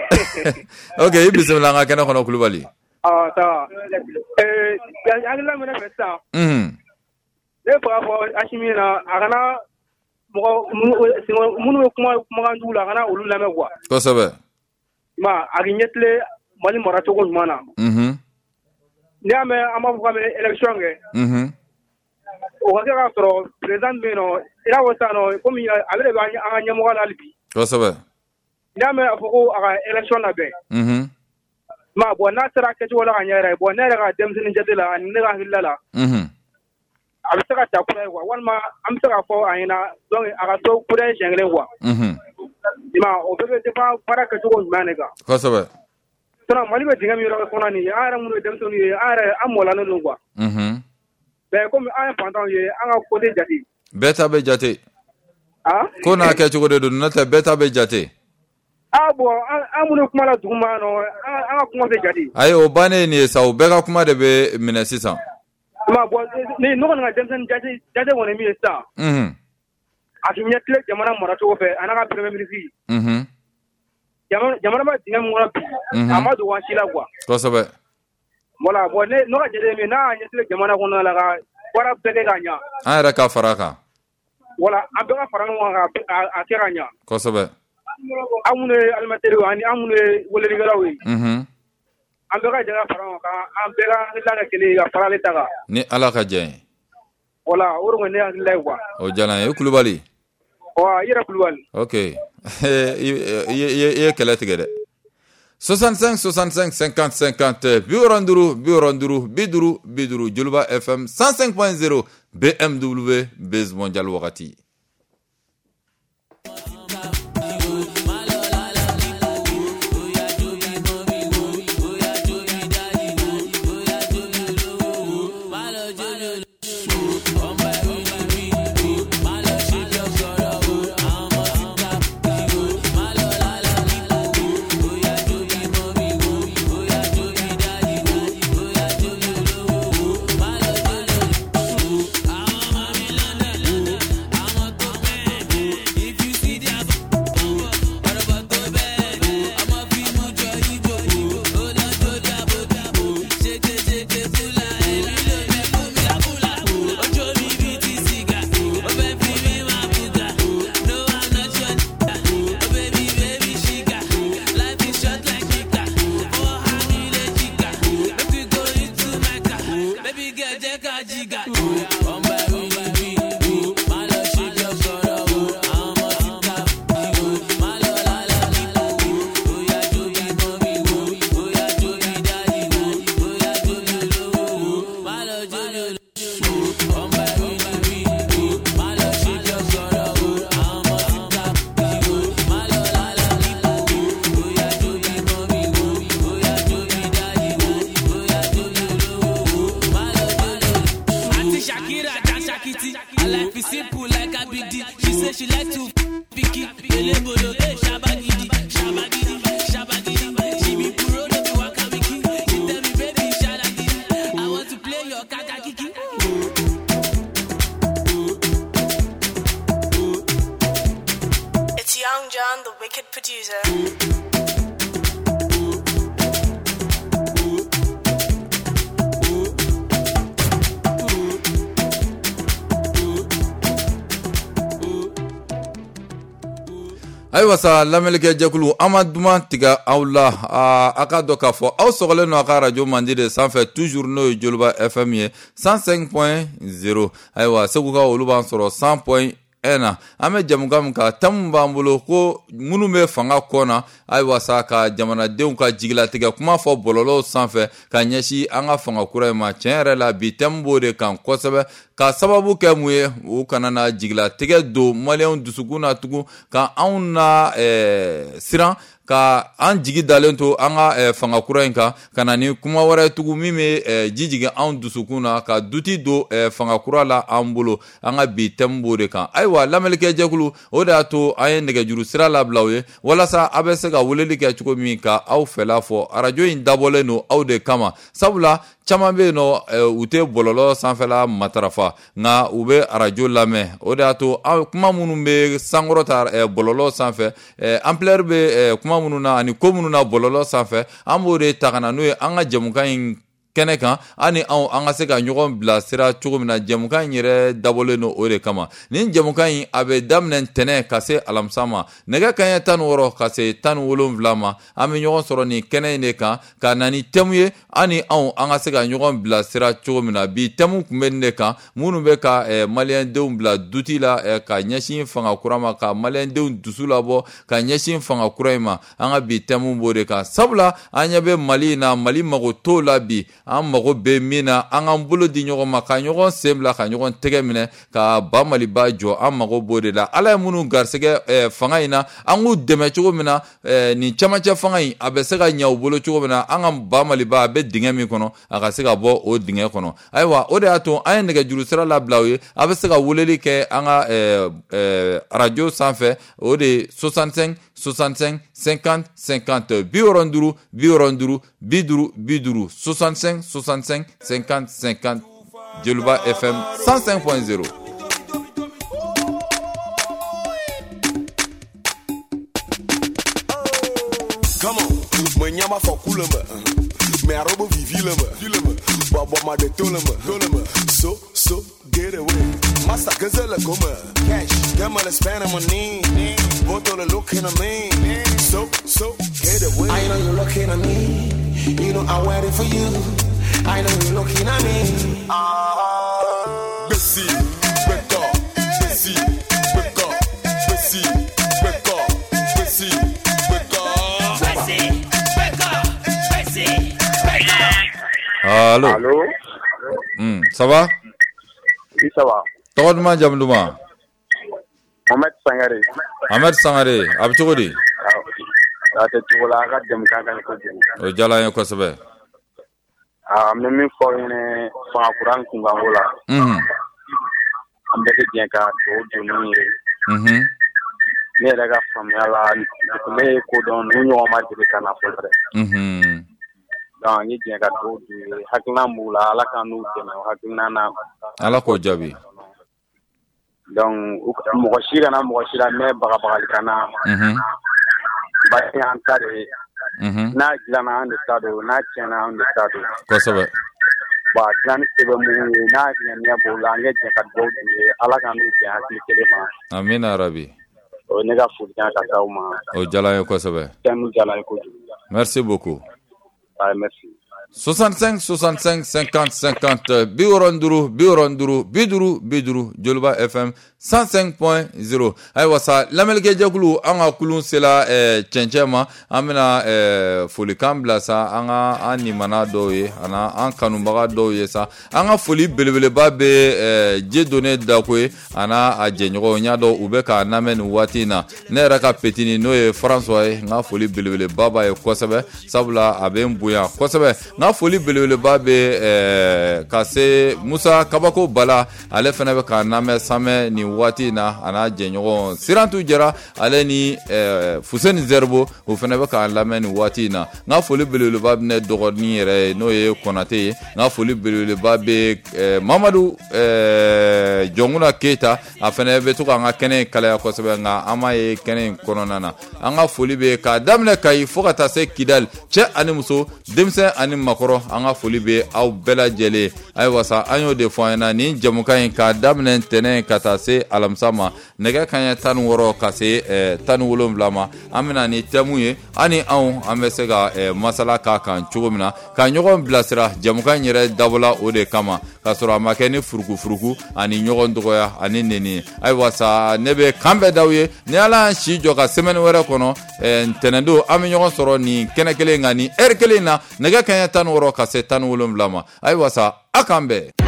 Okay, bismillah nga kana kono kulubali. Ah, ta. Eh, ya ngila mena festa. Mhm. Ne fa fo ashimina agana mo munu kuma kuma ndula agana ulula me kwa. Ko sebe. Ma aginyetle mali morato ko mana. Mhm. Niame amafu kame election nge. Mhm. O ga ga tro president beno ira wosano komi abere ba anya mo wala libi. Ko sebe. Niame afoko aga election na be. Mhm. Ma bo na tara ke wala anya ra bo na ra dem sin jadila an ne ga hilala. Mhm. Abisaka ta kura wa walma amsaka fo ayina donc aga to kura jengle wa. Mhm. Ima o bebe de fa para ke to manega. Ko sebe. Tona mali be dinga mi ro ko nani ara mu dem to ni ara amola no lungwa. Mhm. Be comme aya pantan ye anga ko de jati. Beta be jate. Ah? Ko na ke chugo de na te beta be jate. Ah bo amune kuma la duma no anga kuma de jati. Ai o bane ni sa o bega kuma de be mina sisan. Ma bo ni no nga dem sen jati jati wona mi sta. Mhm. Akinyetle jamana morato fe anaka premier ministre. Mhm. Jamana jamana ba dinga mo rapi. Amadu wa shila kwa. Ko sebe. Mola bo ne no ga jere mi na nyetle jamana ko na la ga wara bege ganya. An yɛrɛ ka fara kan. Wala an bɛ ka fara ɲɔgɔn kan a kɛ ka ɲa. Kosɛbɛ. An minnu ye alimɛtɛriw ani an minnu ye welelikɛlaw ye. Mhm. An bɛɛ ka jɛ ka fara ɲɔgɔn kan an bɛɛ ka hakilila kɛ kelen ye ka farali ta kan. Ni Ala ka jɛ ye. Wala o de kɔni ne hakilila ye quoi. O diyara n ye. I Kulubali. Ɔ i yɛrɛ Kulubali. Ok. I ye kɛlɛ tigɛ dɛ. soixante-cinq soixante-cinq cinquante cinquante bi wɔɔrɔ ni duuru bi wɔɔrɔ ni duuru bi duuru bi duuru Joliba F M cent cinq point zéro B M W Base Mondial wagati. jiga. One by one by me, my love shake your sorrow. I'm a tika, my love la la la. Oh yeah, Joby mommy, oh yeah, Joby daddy, oh yeah, Joby low, my love Joby. One by one by me, my love shake your sorrow. I'm a tika, my love la la la. Oh yeah, Joby mommy, oh yeah, Joby daddy, oh yeah, Joby low, my love Joby. Auntie Shakira dance Shakiti, her life is simple like a big D. She say she like to pick it, elebolo, eh, shabagidi, shabagidi, shabagidi. She be puro, no be waka wiki. She tell me baby, shabagidi, I want to play your kaka kiki. It's Young John, the wicked producer. ayiwa sa lamɛnlikɛ jɛkulu an ma duman tigɛ aw la a ka dɔ k'a fɔ aw sɔgɔlen no a ka radio mandi de sanfɛ toujours n'o ye joliba F M ye cent cinq point zéro ayiwa segu ka olu b'an sɔrɔ cent point un na an bɛ jamukan min kan thème b'an bolo ko minnu bɛ fanga kɔ na ayiwa sa ka jamanadenw ka jigilatigɛ kuma fɔ bɔlɔlɔw sanfɛ ka ɲɛsin an ka fanga kura in ma tiɲɛ yɛrɛ la bi thème b'o de kan kosɛbɛ ka sababu kɛ mun ye u kana na jigilatigɛ don maliyɛnw dusukun na tugun ka anw na ɛɛ siran ka an jigi dalen to an ka eh, fanga kura in kan ka na ni kuma wɛrɛ tugu min bɛ eh, jijigin anw dusukun na ka duti don eh, fanga kura la an bolo an ka bi thème b'o de kan ayiwa lamɛnlikɛ jɛkulu o de y'a to an ye nɛgɛjuru sira labila aw ye walasa a bɛ se ka weleli kɛ cogo min ka aw fɛla fɔ arajo in dabɔlen don aw de kama sabula caman bɛ yen nɔ u tɛ bɔlɔlɔ sanfɛla matarafa nka u bɛ arajo lamɛn o de y'a to kuma minnu bɛ sankɔrɔta bɔlɔlɔ sanfɛ ampleur bɛ kuma minnu na ani ko minnu na bɔlɔlɔ sanfɛ an b'o de ta ka na n'o ye an ka jamukan in kɛnɛ kan ani anw an ka se ka ɲɔgɔn bilasira cogo min na jamukan in yɛrɛ dabɔlen don o de kama nin jamukan in a bɛ daminɛ ntɛnɛn ka se alamisa ma nɛgɛ kanɲɛ tan ni wɔɔrɔ ka se tan ni wolonwula ma an bɛ ɲɔgɔn sɔrɔ nin kɛnɛ in de kan ka na ni thème ye ani anw an ka se ka ɲɔgɔn bilasira cogo min na bi thème tun bɛ nin de kan minnu bɛ ka maliyɛndenw bila duti la ka ɲɛsin fanga kura ma ka maliyɛndenw dusu labɔ ka ɲɛsin fanga kura in ma an ka bi thème b'o de kan sabula an ɲɛ bɛ mali in na mali mago t'o la bi an mago bɛ min na an k'an bolo di ɲɔgɔn ma ka ɲɔgɔn sen bila ka ɲɔgɔn tɛgɛ minɛ ka ba maliba jɔ an mago b'o de la ala ye minnu garisɛgɛ eh, fanga in na an k'u dɛmɛ cogo min na eh, nin camancɛ fanga in a bɛ se ka ɲɛ u bolo cogo min na an ka ba maliba a bɛ dingɛ min kɔnɔ a ka se ka bɔ o dingɛ kɔnɔ ayiwa o de y'a to an ye nɛgɛjuru sira labila u ye a bɛ se ka weleli kɛ an ka eh, eh, arajo sanfɛ o de ye soixante-cinq soixante-cinq cinquante cinquante bi wɔɔrɔ ni duuru bi wɔɔrɔ ni duuru bi duuru bi duuru soixante-cinq soixante-cinq cinquante cinquante Joliba F M cent cinq point zéro. Come on, me nyama for cool me a robo vivi lema, baba ma de tolema, so so get away. Master gazelle come cash, gamma the span of money, both all the looking at me, so so get away. I know you're looking at me, you know I'm waiting for you. I know you're looking at me. Ah, Bessie, wake up, Bessie, wake up, Bessie, wake up, Bessie, wake up, Bessie, wake up, Bessie, wake up. Allô. Allô. Hmm, ça va? Oui, ça va. Tɔgɔ duman jamu duman? Ahmed Sangare. Ahmed Sangare, a bɛ cogo di? A tɛ cogo la, a ka jamukan ka ɲi kojugu. O diyara an ye kosɛbɛ. An bɛ min fɔ ɲɛna fanga kura kunkanko la. An bɛɛ tɛ diɲɛ ka dugawu don n'u ye. Ne yɛrɛ ka faamuya la, ne ye ko dɔn n'u ɲɔgɔn ma deli ka na fɔlɔ dɛ. Donc n ye diɲɛ ka dugawu don ye, hakilina b'u la, Ala ka n'u dɛmɛ o hakilina na. Ala k'o jaabi. Donc mɔgɔ si kana mɔgɔ si la mɛ bagabagali kana. Basi an ta de ye. N'a dilanna an de ta don, n'a tiɲɛna an de ta don. Kosɛbɛ. Bon a dilanni se bɛ mun ye, n'a ɲaniya b'o la, an ka jɛ ka dugawu don ye, Ala ka n'u bɛn hakili kelen ma. Amina yarabi. O ye ne ka folikan ka taa u ma. O diyara an ye kosɛbɛ. Thème diyara an ye kojugu. Merci beaucoup. Ouais, merci. soixante-cinq soixante-cinq cinquante cinquante bioronduru bioronduru biduru biduru Joliba F M cent cinq point zéro. Ayiwa sa lamelke jakulu an ka kulun sela eh, cɛncɛma an bɛna eh, folikan bila sa an ka an nimana dɔw ye ana an kanubaga dɔw ye sa an ka foli belebeleba bɛ eh, je donne dako ye ana a jɛɲɔgɔnw y'a dɔn u bɛ k'a lamɛn nin waati in na ne yɛrɛ ka petini n'o ye François ye n ka foli belebeleba b'a ye kosɛbɛ sabula a bɛ n bonya kosɛbɛ n ka foli belebeleba bɛ eh, ka se Musa Kabako Bala ale fana bɛ k'a lamɛn samɛ nin waati na ana jɛɲɔgɔn Sirantu Jara ale ni eh, Fuseni Zerbo o fana bɛ k'a lamɛn nin waati na n ka foli belebeleba bɛ ne dɔgɔnin yɛrɛ ye n'o ye Konate ye n ka foli belebeleba bɛ eh, Mamadu eh, Jɔnkuna Keita a fana bɛ to k'an ka kɛnɛ in kalaya kosɛbɛ nka an m'a ye kɛnɛ in kɔnɔna na an ka foli bɛ k'a daminɛ Kayi fo ka taa se Kidali cɛ ani muso denmisɛn ani makɔrɔ an ka foli bɛ aw bɛɛ lajɛlen ayiwa sa an y'o de fɔ an ɲɛna nin jamukan in k'a daminɛ ntɛnɛn ka taa se alamisa ma nɛgɛ kanɲɛ tan ni wɔɔrɔ ka se eh, tan ni wolonwula ma an bɛna ni tɛmu ye ani anw an bɛ se ka eh, masala k'a kan cogo min na ka ɲɔgɔn bilasira jamukan yɛrɛ dabɔla o de kama k'a sɔrɔ a ma kɛ ni furukufuruku ani ɲɔgɔn dɔgɔya ani neni ayiwa sa ne bɛ kan bɛɛ d'aw ye ni ala y'an si jɔ ka semaine wɛrɛ kɔnɔ eh, ntɛnɛndon an bɛ ɲɔgɔn sɔrɔ nin kɛnɛ kelen kan ni heure kelen na nɛgɛ kanɲɛ tan ni wɔɔrɔ ka se tan ni wolonwula ma ayiwa sa a k'an bɛn